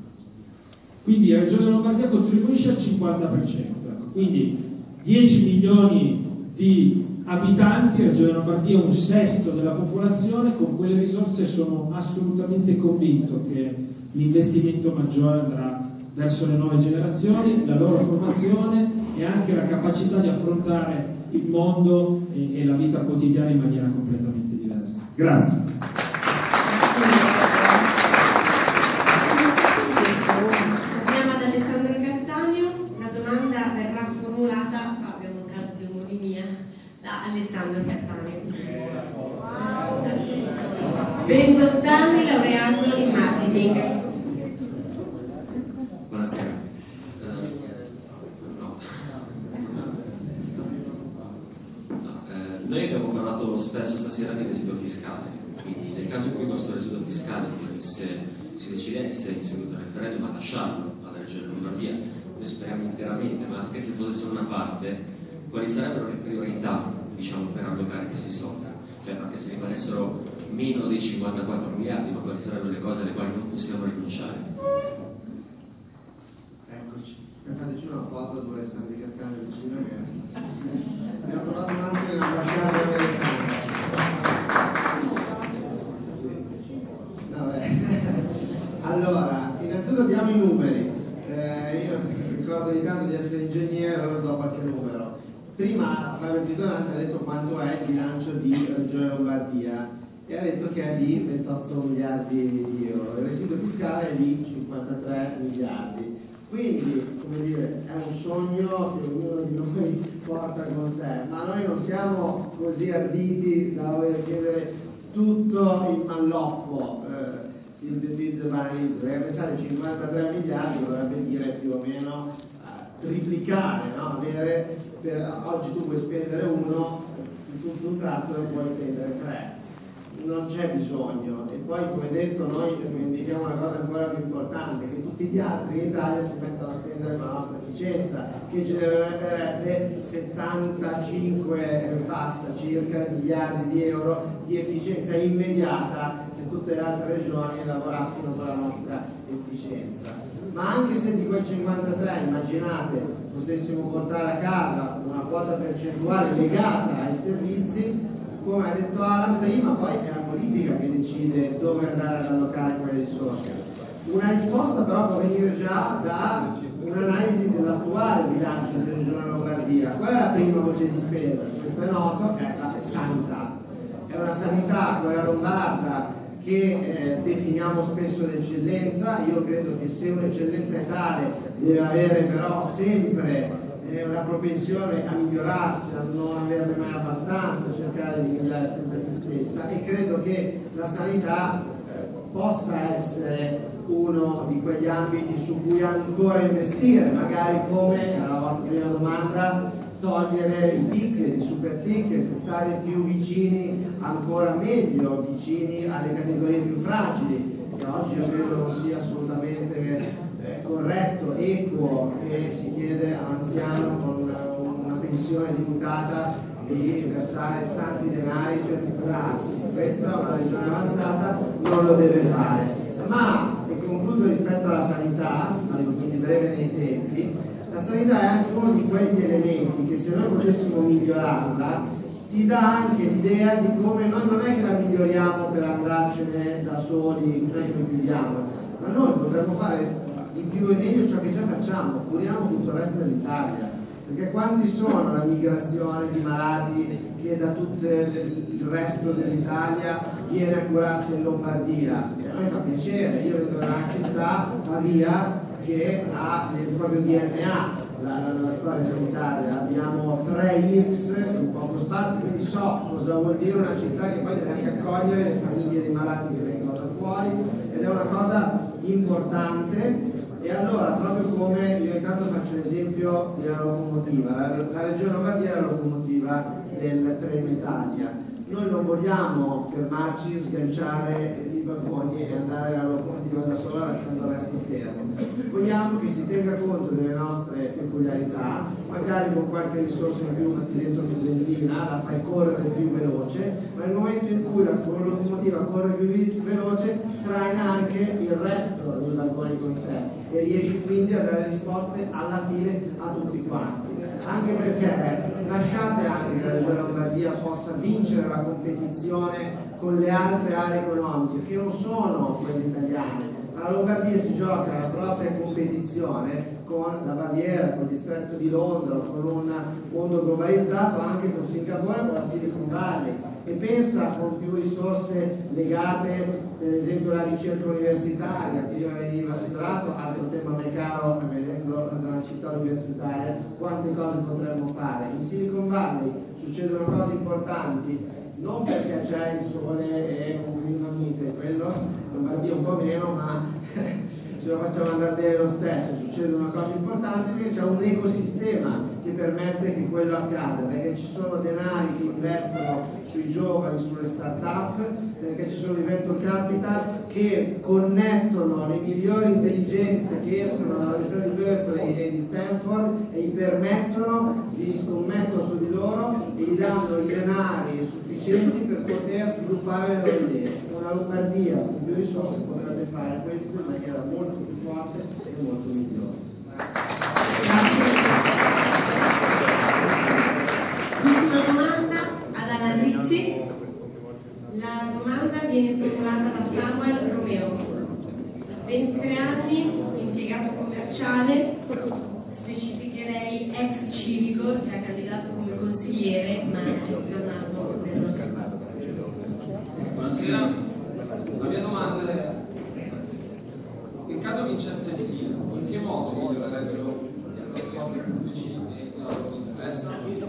Quindi la Regione Lombardia contribuisce al cinquanta per cento. Quindi dieci milioni di abitanti, la Regione Lombardia è un sesto della popolazione, con quelle risorse sono assolutamente convinto che l'investimento maggiore andrà verso le nuove generazioni, la loro formazione e anche la capacità di affrontare il mondo e, e la vita quotidiana in maniera completamente diversa. Grazie. Torniamo ad Alessandro Cattaneo, la domanda verrà formulata, abbiamo un caso di omonimia, da Alessandro Cattaneo. ventotto anni, laureato in marketing. Noi abbiamo parlato spesso stasera di residuo fiscale, quindi nel caso in cui questo residuo fiscale se si decidesse in seguito al referendum a lasciarlo alla Regione Lombardia, noi speriamo interamente, ma anche se fosse solo una parte, quali sarebbero le priorità, diciamo, per allocare questi soldi? Cioè anche se rimanessero meno dei cinquantaquattro miliardi, ma quali sarebbero le cose alle quali non possiamo rinunciare? Eccoci, fateci una foto dove sta di Cattaneo vicino che abbiamo provato anche l'ambasciata americana. No, allora, innanzitutto abbiamo i numeri. Eh, io ricordo di tanto di essere ingegnere, ora do qualche numero. Prima Fabio Pitonante ha detto quanto è il bilancio di Regione Lombardia e ha detto che è di ventotto miliardi di euro, il residuo fiscale è di cinquantatré miliardi. Quindi, come dire, è un sogno che ognuno di noi porta con sé, ma noi non siamo così arditi da voler chiedere tutto il malloppo, eh, il debito banalizzo, perché pensare cinquantatré miliardi dovrebbe dire più o meno eh, triplicare, no? Avere, per, oggi tu puoi spendere uno, tutto un tratto e puoi spendere tre. Non c'è bisogno, e poi come detto noi indichiamo una cosa ancora più importante, che tutti gli altri in Italia si mettono a spendere con la nostra efficienza, che genererebbe settantacinque basta circa miliardi di euro di efficienza immediata se tutte le altre regioni lavorassero con la nostra efficienza. Ma anche se di quei cinquantatré, immaginate, potessimo portare a casa una quota percentuale legata ai servizi, come ha detto Alan prima, poi è la politica che decide dove andare ad allocare quelle risorse. Una risposta però può venire già da un'analisi dell'attuale bilancio della Regione Lombardia. Qual è la prima voce di spesa? Questo è noto, è la sanità. È una sanità, quella lombarda, che eh, definiamo spesso l'eccellenza. Io credo che se un'eccellenza è tale deve avere però sempre è una propensione a migliorarsi, a non averne mai abbastanza, a cercare di migliorare sempre se stessa, e credo che la sanità possa essere uno di quegli ambiti su cui ancora investire, magari come la vostra prima domanda, togliere i ticket, i super ticket, stare più vicini, ancora meglio vicini alle categorie più fragili, che oggi io credo non sia assolutamente eh, corretto, equo, che si chiede a un anziano con una, una pensione limitata di versare tanti denari per curarsi. Questa una regione avanzata non lo deve fare. Ma, e concludo rispetto alla sanità, quindi breve nei tempi, la sanità è anche uno di quegli elementi che se noi potessimo migliorarla ti dà anche l'idea di come noi non è che la miglioriamo per andarcene da soli, noi che chiudiamo, ma noi potremmo fare di più e meglio ciò che già facciamo, curiamo tutto il resto dell'Italia. Perché quanti sono la migrazione di malati che da tutto il resto dell'Italia viene a curarsi in Lombardia? E a noi fa piacere, io vedo una città, Pavia, che ha nel proprio D N A la, la, la storia sanitaria, abbiamo tre I R S in poco spazio, quindi so cosa vuol dire una città che poi deve anche accogliere le famiglie dei malati che vengono da fuori, ed è una cosa importante. E allora, proprio come io intanto faccio l'esempio della locomotiva, la, la regione Lombardia è la locomotiva del Treno Italia. Noi non vogliamo fermarci, sganciare i vagoni e andare alla locomotiva da sola lasciando il resto fermo. Vogliamo che si tenga conto delle nostre peculiarità, magari con qualche risorsa in più metti dentro più benzina, la fai correre più veloce, ma nel momento in cui la locomotiva corre più veloce traina anche il resto dei vagoni con sé e riesci quindi a dare risposte alla fine a tutti quanti. Anche perché lasciate anche che la regione Lombardia possa vincere la competizione con le altre aree economiche che non sono quelle italiane. La Lombardia si gioca la propria competizione con la Baviera, con il distretto di Londra, con un mondo globalizzato, anche con Singapore, con la Silicon Valley, e pensa con più risorse legate per esempio alla ricerca universitaria. Prima veniva citato, altro tema a me caro, venendo da una città universitaria, quante cose potremmo fare. In Silicon Valley succedono cose importanti, non perché c'è il sole e un clima mite, quello Lombardia un po' meno, ma ce lo facciamo andare bene lo stesso. Succedono cose importanti perché c'è un ecosistema che permette che quello accada, perché ci sono denari che investono sui giovani, sulle start-up, perché ci sono i venture capital che connettono le migliori intelligenze che escono dalla regione di Berkeley e di Stanford e gli permettono di scommettere su di loro e gli danno i denari sufficienti per poter sviluppare le loro idee. Una Lombardia con più risorse potrebbe fare questo in maniera molto più forte e molto migliore. Ultima domanda ad Anna Rizzi. La domanda viene formulata da Samuel Romeo. ventitré anni, impiegato commerciale, specificherei ex civico, si è candidato come consigliere, ma è tornato nello Stato. Buonasera, la mia domanda è: in caso vincente di chi, in che modo migliorerebbero i trasporti pubblici e la loro sicurezza?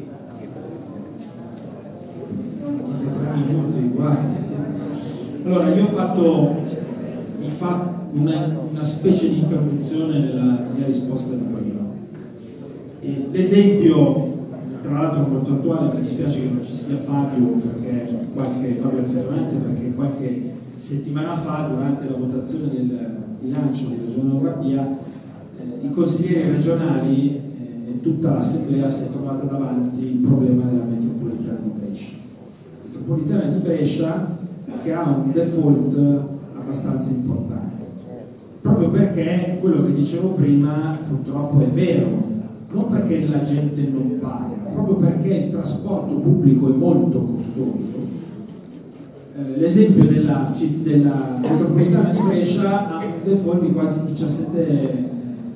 Allora, io ho fatto una, una specie di introduzione nella mia risposta di prima. E l'esempio, tra l'altro molto attuale, mi dispiace che non ci sia Fabio, perché qualche, Fabio Ferrante, perché qualche settimana fa, durante la votazione del bilancio della Regione Lombardia, eh, i consiglieri regionali eh, e tutta l'assemblea si è trovata davanti il problema della metropolitana di Brescia. La metropolitana di Brescia che ha un default abbastanza importante, proprio perché quello che dicevo prima purtroppo è vero, non perché la gente non paga, proprio perché il trasporto pubblico è molto costoso. Eh, l'esempio della, della metropolitana di Brescia ha un default di quasi diciassette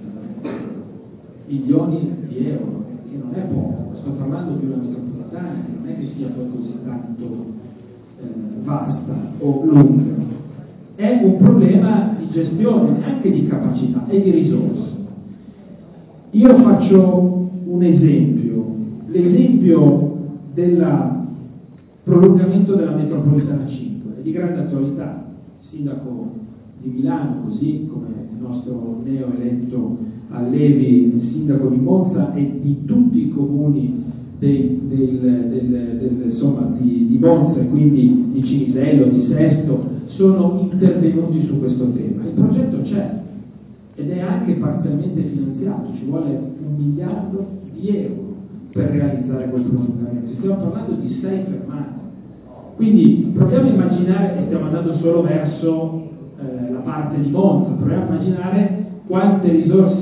milioni di euro, che non è poco, sto parlando di una metropolitana, non è che sia poi così tanto vasta o lunga, è un problema di gestione, anche di capacità e di risorse. Io faccio un esempio, l'esempio del prolungamento della metropolitana cinque, è di grande attualità. Il sindaco di Milano, così come il nostro neoeletto Allevi, il sindaco di Monza e di tutti i comuni dei, del, del, del, insomma, di, di Monza e quindi di Cinisello, di Sesto, sono intervenuti su questo tema. Il progetto c'è ed è anche parzialmente finanziato, ci vuole un miliardo di euro per realizzare quel prolungamento. Stiamo parlando di sei fermate. Quindi proviamo a immaginare, e stiamo andando solo verso eh, la parte di Monza, proviamo a immaginare quante risorse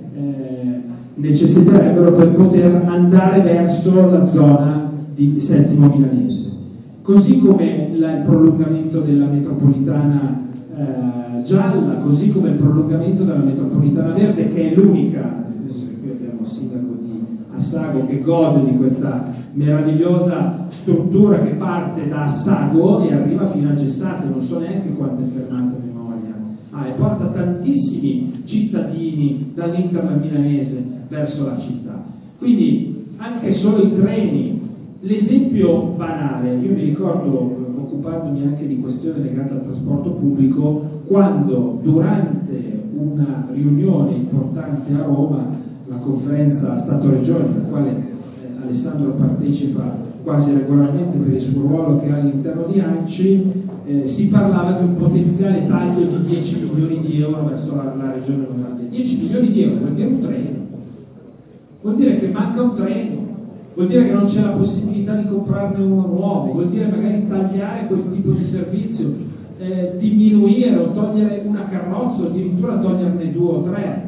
eh, necessiterebbero per poter andare verso la zona di Settimo Milanese. Così come la, il prolungamento della metropolitana eh, gialla, così come il prolungamento della metropolitana verde, che è l'unica. Qui abbiamo il sindaco di Assago che gode di questa meravigliosa struttura che parte da Assago e arriva fino a Gestate, non so neanche quante fermate a memoria ha, e porta tantissimi cittadini dall'Interland milanese verso la città. Quindi anche solo i treni. L'esempio banale, io mi ricordo, occupandomi anche di questioni legate al trasporto pubblico, quando durante una riunione importante a Roma, la conferenza Stato-Regione, alla quale eh, Alessandro partecipa quasi regolarmente per il suo ruolo che ha all'interno di ANCI, eh, si parlava di un potenziale taglio di dieci milioni di euro verso la, la regione Lombardia. dieci milioni di euro vuol dire un treno, vuol dire che manca un treno, vuol dire che non c'è la possibilità di comprarne uno nuovo, vuol dire magari tagliare quel tipo di servizio, eh, diminuire o togliere una carrozza o addirittura toglierne due o tre.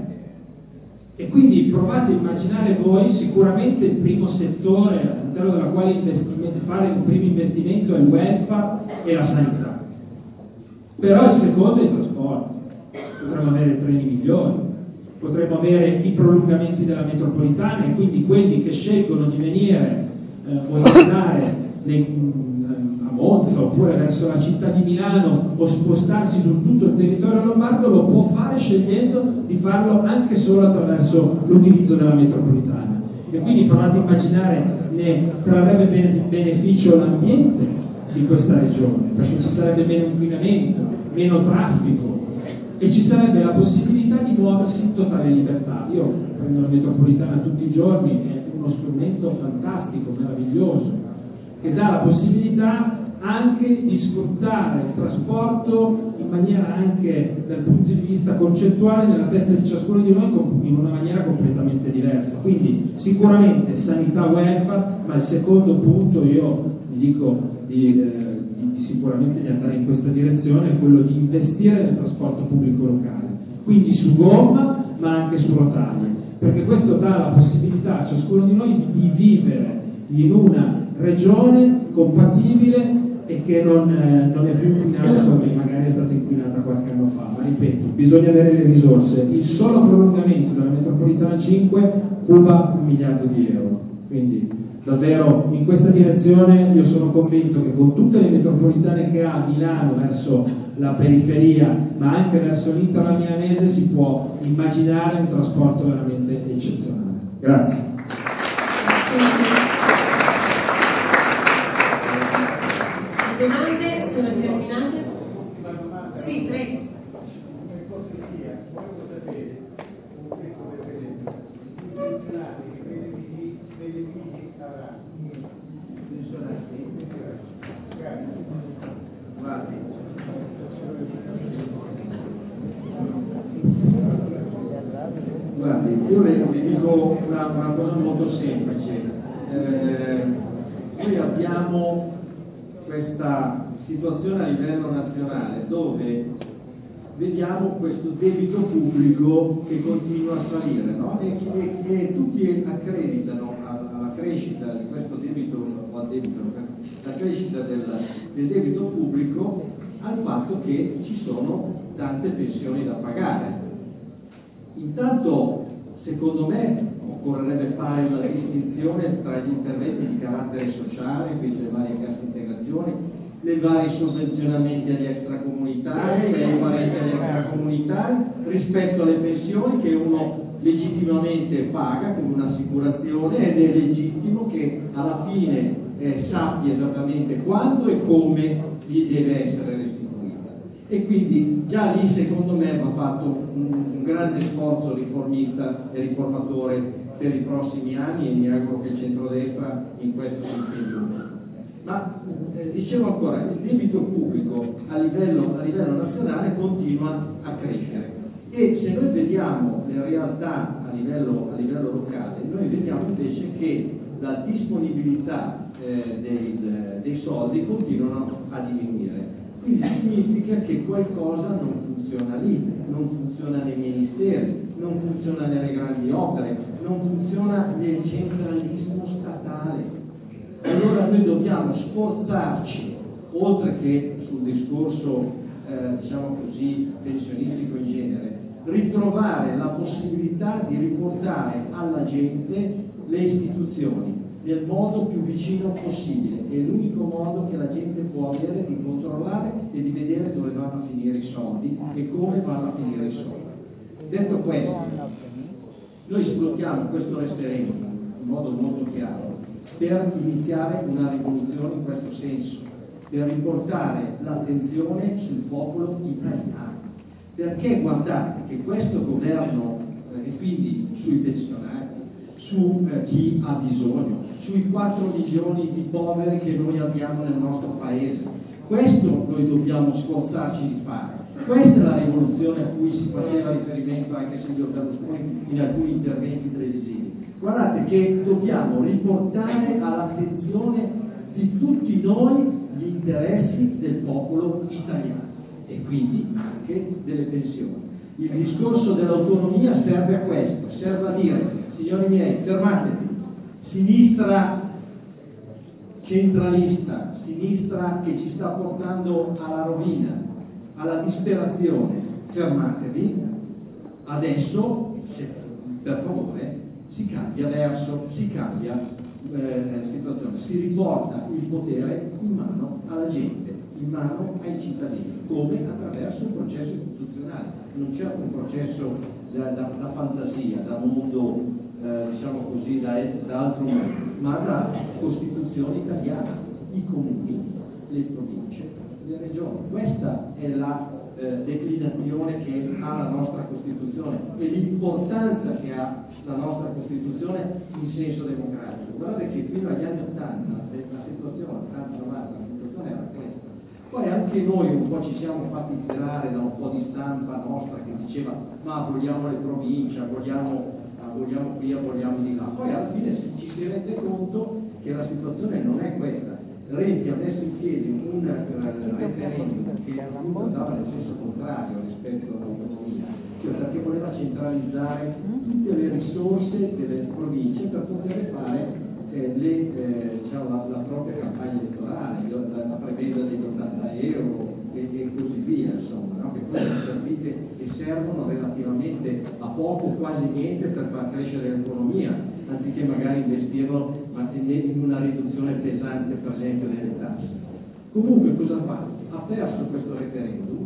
E quindi provate a immaginare voi, sicuramente il primo settore all'interno della quale fare un primo investimento è il welfare e la sanità, però il secondo è il trasporto. Potremmo avere treni migliori, potremmo avere i prolungamenti della metropolitana e quindi quelli che scelgono di venire eh, o di andare nei, a Monza oppure verso la città di Milano o spostarsi su tutto il territorio lombardo lo può fare scegliendo di farlo anche solo attraverso l'utilizzo della metropolitana. E quindi provate a immaginare, ne trarrebbe bene, beneficio l'ambiente di questa regione, perché ci sarebbe meno inquinamento, meno traffico e ci sarebbe la possibilità di muoversi in totale libertà. Io prendo la metropolitana tutti i giorni, è uno strumento fantastico, meraviglioso, che dà la possibilità anche di sfruttare il trasporto in maniera anche dal punto di vista concettuale nella testa di ciascuno di noi in una maniera completamente diversa. Quindi sicuramente sanità, welfare, ma il secondo punto io vi dico di, eh, di, di sicuramente di andare in questa direzione è quello di investire nel trasporto pubblico locale, quindi su gomma ma anche su rotaie, perché questo dà la possibilità a ciascuno di noi di vivere in una regione compatibile e che non, eh, non è più inquinata come magari è stata inquinata qualche anno fa, ma ripeto, bisogna avere le risorse. Il solo prolungamento della metropolitana cinque cuba un miliardo di euro, quindi davvero in questa direzione io sono convinto che con tutte le metropolitane che ha Milano verso la periferia ma anche verso l'Interland milanese si può immaginare un trasporto veramente eccezionale. Grazie. Le domande sono terminate? Sì, prego. Guardi, io le, le dico una, una cosa molto semplice. Eh, noi abbiamo questa situazione a livello nazionale dove vediamo questo debito pubblico che continua a salire, no? e, che, che tutti accreditano alla crescita di questo debito o al debito, la crescita del, del debito pubblico al fatto che ci sono tante pensioni da pagare. Intanto, secondo me, occorrerebbe fare una distinzione tra gli interventi di carattere sociale, quindi le varie casse integrazioni, le vari sovvenzionamenti agli extracomunitari, le varie agli extracomunitari, rispetto alle pensioni che uno legittimamente paga con un'assicurazione ed è legittimo che alla fine eh, sappia esattamente quando e come gli deve essere restituita. E quindi già lì secondo me va fatto un, un grande sforzo riformista e riformatore per i prossimi anni, e mi auguro che il centrodestra in questo si impegni. Ma eh, dicevo ancora, il debito pubblico a livello, a livello nazionale continua a crescere, e se noi vediamo le realtà a livello, a livello locale, noi vediamo invece che la disponibilità eh, dei, dei soldi continuano a diminuire. Quindi significa che qualcosa non funziona lì, non funziona nei ministeri, non funziona nelle grandi opere, non funziona nel centralismo statale. Allora noi dobbiamo sforzarci, oltre che sul discorso eh, diciamo così pensionistico in genere, ritrovare la possibilità di riportare alla gente le istituzioni nel modo più vicino possibile. È l'unico modo che la gente può avere di controllare e di vedere dove vanno a finire i soldi e come vanno a finire i soldi. Detto questo, noi sblocchiamo questo referendum in modo molto chiaro per iniziare una rivoluzione in questo senso, per riportare l'attenzione sul popolo italiano. Perché guardate che questo governo, eh, e quindi sui pensionati, su eh, chi ha bisogno, sui quattro milioni di poveri che noi abbiamo nel nostro paese, questo noi dobbiamo sforzarci di fare. Questa è la rivoluzione a cui si faceva riferimento anche Silvio Berlusconi in alcuni interventi televisivi. Guardate che dobbiamo riportare all'attenzione di tutti noi gli interessi del popolo italiano e quindi anche delle pensioni. Il discorso dell'autonomia serve a questo, serve a dire, signori miei, fermatevi, sinistra centralista, sinistra che ci sta portando alla rovina, alla disperazione, fermatevi, adesso, se, per favore, si cambia verso, si cambia eh, situazione, si riporta il potere in mano alla gente, in mano ai cittadini, come attraverso un processo istituzionale, non certo un processo da, da, da fantasia, da mondo, eh, diciamo così, da, da altro mondo, ma da Costituzione italiana, i comuni, le province, le regioni. Questa è la eh, declinazione che ha la nostra Costituzione e l'importanza che ha la nostra Costituzione in senso democratico. Guardate che fino agli anni ottanta la situazione, ottanta novanta, la situazione era questa. Poi anche noi un po' ci siamo fatti tirare da un po' di stampa nostra che diceva ma vogliamo le province, vogliamo, vogliamo qui, vogliamo di là. Poi alla fine ci si rende conto che la situazione non è questa. Renzi ha messo in piedi un uh, referendum che appunto andava nel senso contrario rispetto all'autonomia, cioè perché voleva centralizzare tutte le risorse delle province per poter fare eh, le, eh, diciamo, la, la propria campagna elettorale, la, la prebenda degli ottanta euro e, e così via, insomma, no? Che poi sono servite e servono relativamente a poco, quasi niente, per far crescere l'economia, anziché magari investirlo in una riduzione pesante per esempio delle tasse. Comunque cosa ha fatto? Ha perso questo referendum,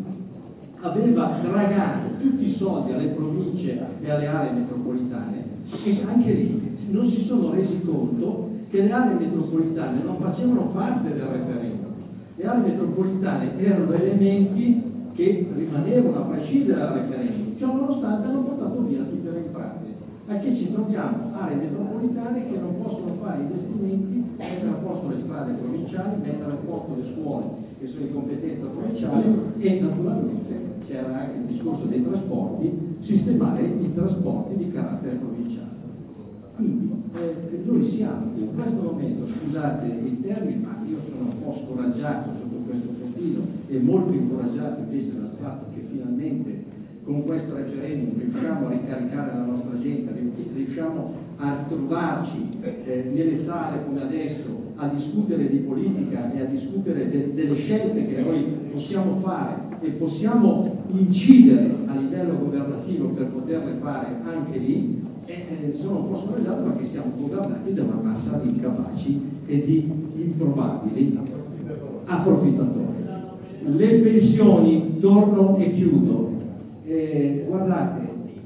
aveva dragato tutti i soldi alle province e alle aree metropolitane e anche lì non si sono resi conto che le aree metropolitane non facevano parte del referendum. Le aree metropolitane erano elementi che rimanevano a prescindere dal referendum, ciò nonostante hanno portato via tutte le entrate. A che ci troviamo aree metropolitane che non possono fare investimenti, mettere a posto le strade provinciali, mettere a posto le scuole che sono di competenza provinciale e naturalmente c'era anche il discorso dei trasporti, sistemare i trasporti di carattere provinciale. Quindi eh, noi siamo in questo momento, scusate il termine, ma io sono un po' scoraggiato sotto questo profilo e molto incoraggiato invece dal fatto che finalmente con questo referendum riusciamo a ricaricare la nostra gente, riusciamo a trovarci eh, nelle sale come adesso a discutere di politica e a discutere de- delle scelte che noi possiamo fare e possiamo incidere a livello governativo per poterle fare anche lì, e, eh, sono un po' scoraggiato perché siamo governati da una massa di incapaci e di improbabili approfittatori. Le pensioni, torno e chiudo. Eh, guardate, le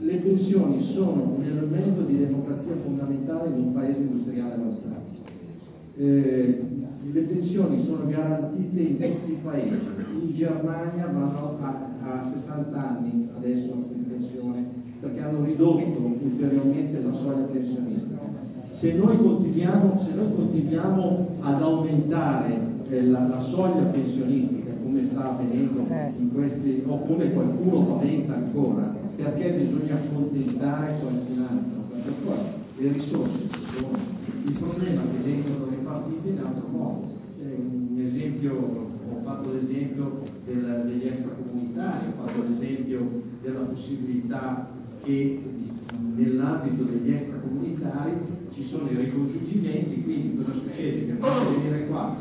le pensioni sono un elemento di democrazia fondamentale in un paese industriale avanzato. Eh, le pensioni sono garantite in tutti i paesi. In Germania vanno a, a sessanta anni adesso in pensione perché hanno ridotto ulteriormente la soglia pensionistica. Se noi continuiamo, se noi continuiamo ad aumentare eh, la, la soglia pensionistica come sta avvenendo in questi, o come qualcuno paventa ancora, perché bisogna accontentare qualcun altro, perché poi le risorse ci sono. Il problema è che vengono ripartite in altro modo. Eh, un esempio, ho fatto l'esempio del, degli extracomunitari, ho fatto l'esempio della possibilità che nell'ambito degli extracomunitari ci sono i ricongiungimenti, quindi cosa succede? Che può venire qua,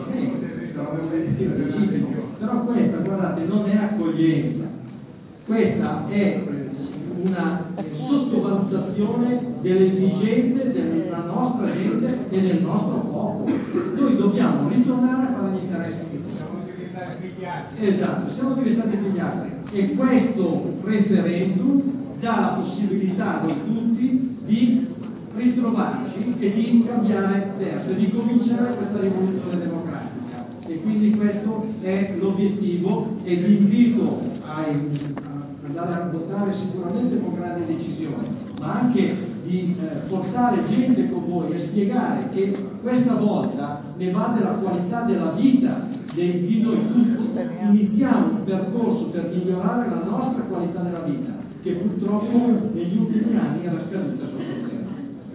però questa, guardate, non è accoglienza, questa è una sottovalutazione delle esigenze della nostra gente e del nostro popolo. Noi dobbiamo ritornare a fare gli interessi. Siamo diventati pigliati. Esatto, siamo diventati pigliati. E questo referendum dà la possibilità a noi tutti di ritrovarci e di cambiare terzo, di cominciare questa rivoluzione democratica. E quindi questo è l'obiettivo e l'invito ai andare a votare sicuramente con grandi decisioni, ma anche di eh, portare gente con voi e spiegare che questa volta ne va della qualità della vita dei, di noi tutti. Iniziamo un percorso per migliorare la nostra qualità della vita, che purtroppo negli ultimi anni era scaduta sotto il zero.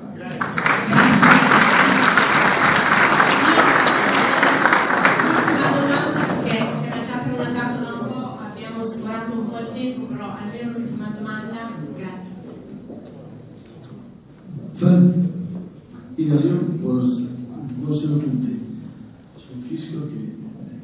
Io buonasera a tutti, sono Fischio che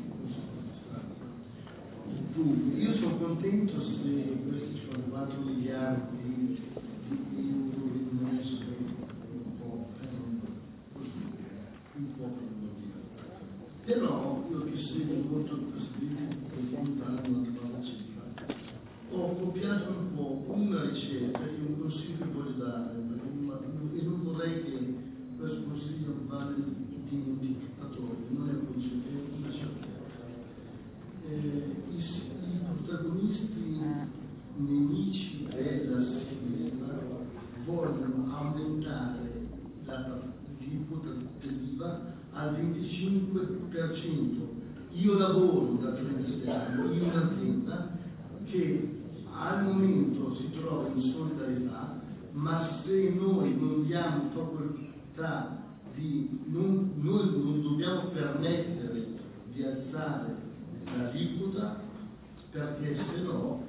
dunque, io sono contento se questi sono quattro miliardi di euro in un mese, un po' così, un po' per però io che seguo molto il Presidente per lontano ho copiato un po' una ricetta e un consiglio che voglio dare, e non vorrei che questo consiglio vale dimenticatorio, non è un consiglio, è una certezza. Eh, i, I protagonisti nemici della sinistra vogliono aumentare l'aliquota dell'I V A al venticinque per cento. Io lavoro da trentasei anni in un'azienda che al momento si trova in solidarietà, ma se noi non diamo facoltà di non, noi non dobbiamo permettere di alzare l'aliquota, perché se no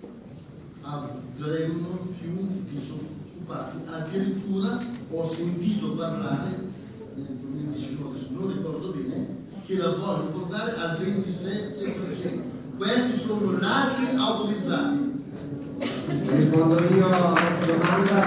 avremmo più disoccupati. Addirittura ho sentito parlare nel duemiladiciannove, non ricordo bene, che la vogliono portare al ventisette per cento. Questi sono ladri autorizzati. Rispondo io a questa domanda.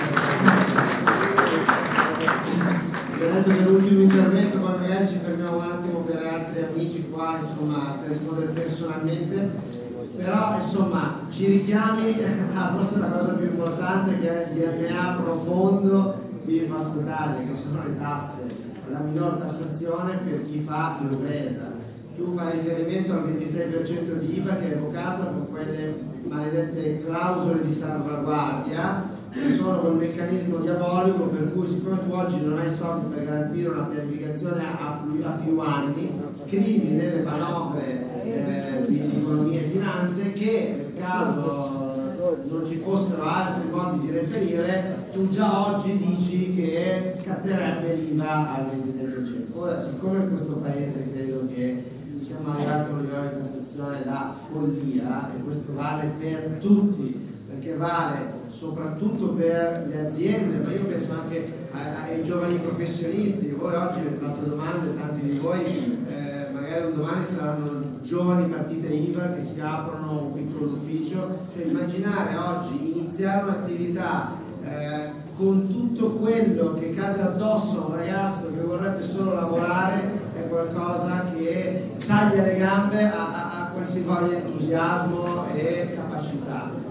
Ho detto nell'ultimo intervento, poi magari ci fermiamo un attimo per altri amici qua, insomma, per rispondere personalmente, però insomma ci richiami a forse la cosa più importante, che è il D N A profondo di Forza Italia, che sono le tasse, la minor tassazione per chi fa l'impresa. Tu fai riferimento al ventisei per cento di I V A che è evocata con quelle maledette clausole di salvaguardia, che sono quel meccanismo diabolico per cui, siccome tu oggi non hai soldi per garantire una pianificazione a più, a più anni, scrivi nelle manovre eh, di economia e finanze che nel caso non ci fossero altri modi di reperire, tu già oggi dici che scatterebbe l'I V A al ventisei per cento. Ora, siccome questo paese credo che siamo arrivati a un livello di tassazione da follia, e questo vale per tutti, perché vale soprattutto per le aziende, ma io penso anche ai giovani professionisti. Voi oggi avete fatto domande, tanti di voi, eh, magari un domani saranno giovani partite I V A che si aprono un piccolo ufficio. Cioè, immaginare oggi iniziare un'attività eh, con tutto quello che cade addosso a un ragazzo che vorrebbe solo lavorare è qualcosa che taglia le gambe a, a, a qualsivoglia entusiasmo e capacità.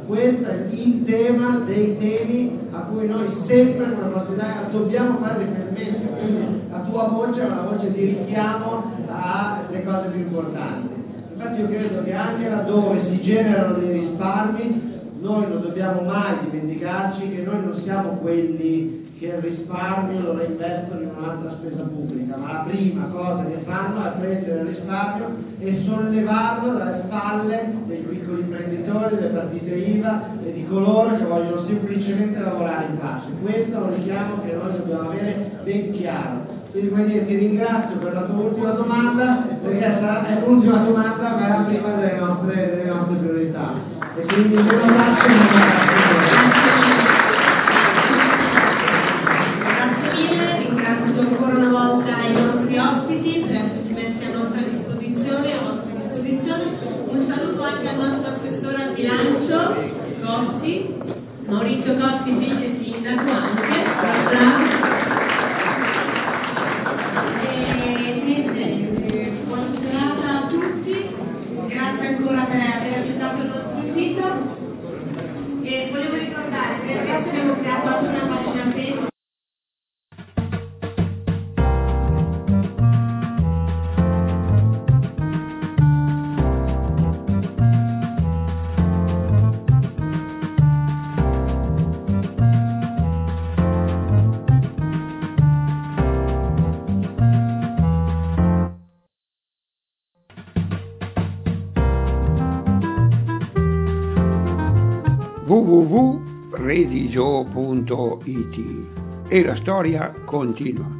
Questo è il tema dei temi a cui noi sempre come Forza Italia dobbiamo fare riferimento, quindi la tua voce è una voce di richiamo alle cose più importanti. Infatti io credo che anche laddove si generano dei risparmi noi non dobbiamo mai dimenticarci che noi non siamo quelli che il risparmio lo reinvestono in un'altra spesa pubblica, ma la prima cosa che fanno è prendere il risparmio e sollevarlo dalle spalle dei piccoli imprenditori, delle partite I V A e di coloro che vogliono semplicemente lavorare in pace. Questo è un richiamo che noi dobbiamo avere ben chiaro. Quindi come dire, ti ringrazio per la tua ultima domanda, perché sarà, è l'ultima domanda, ma era prima delle nostre, delle nostre priorità. E quindi ve lo faccio in ringrazio ancora una volta i nostri ospiti per esserci messi a nostra disposizione, a vostra disposizione. Un saluto anche al nostro assessore al bilancio, Costi, Maurizio Costi, vice sindaco anche. E niente, buona serata a tutti, grazie ancora per aver accettato il nostro invito. E volevo ricordare che adesso abbiamo creato anche una pagina Facebook. w w w punto redigio punto it e la storia continua.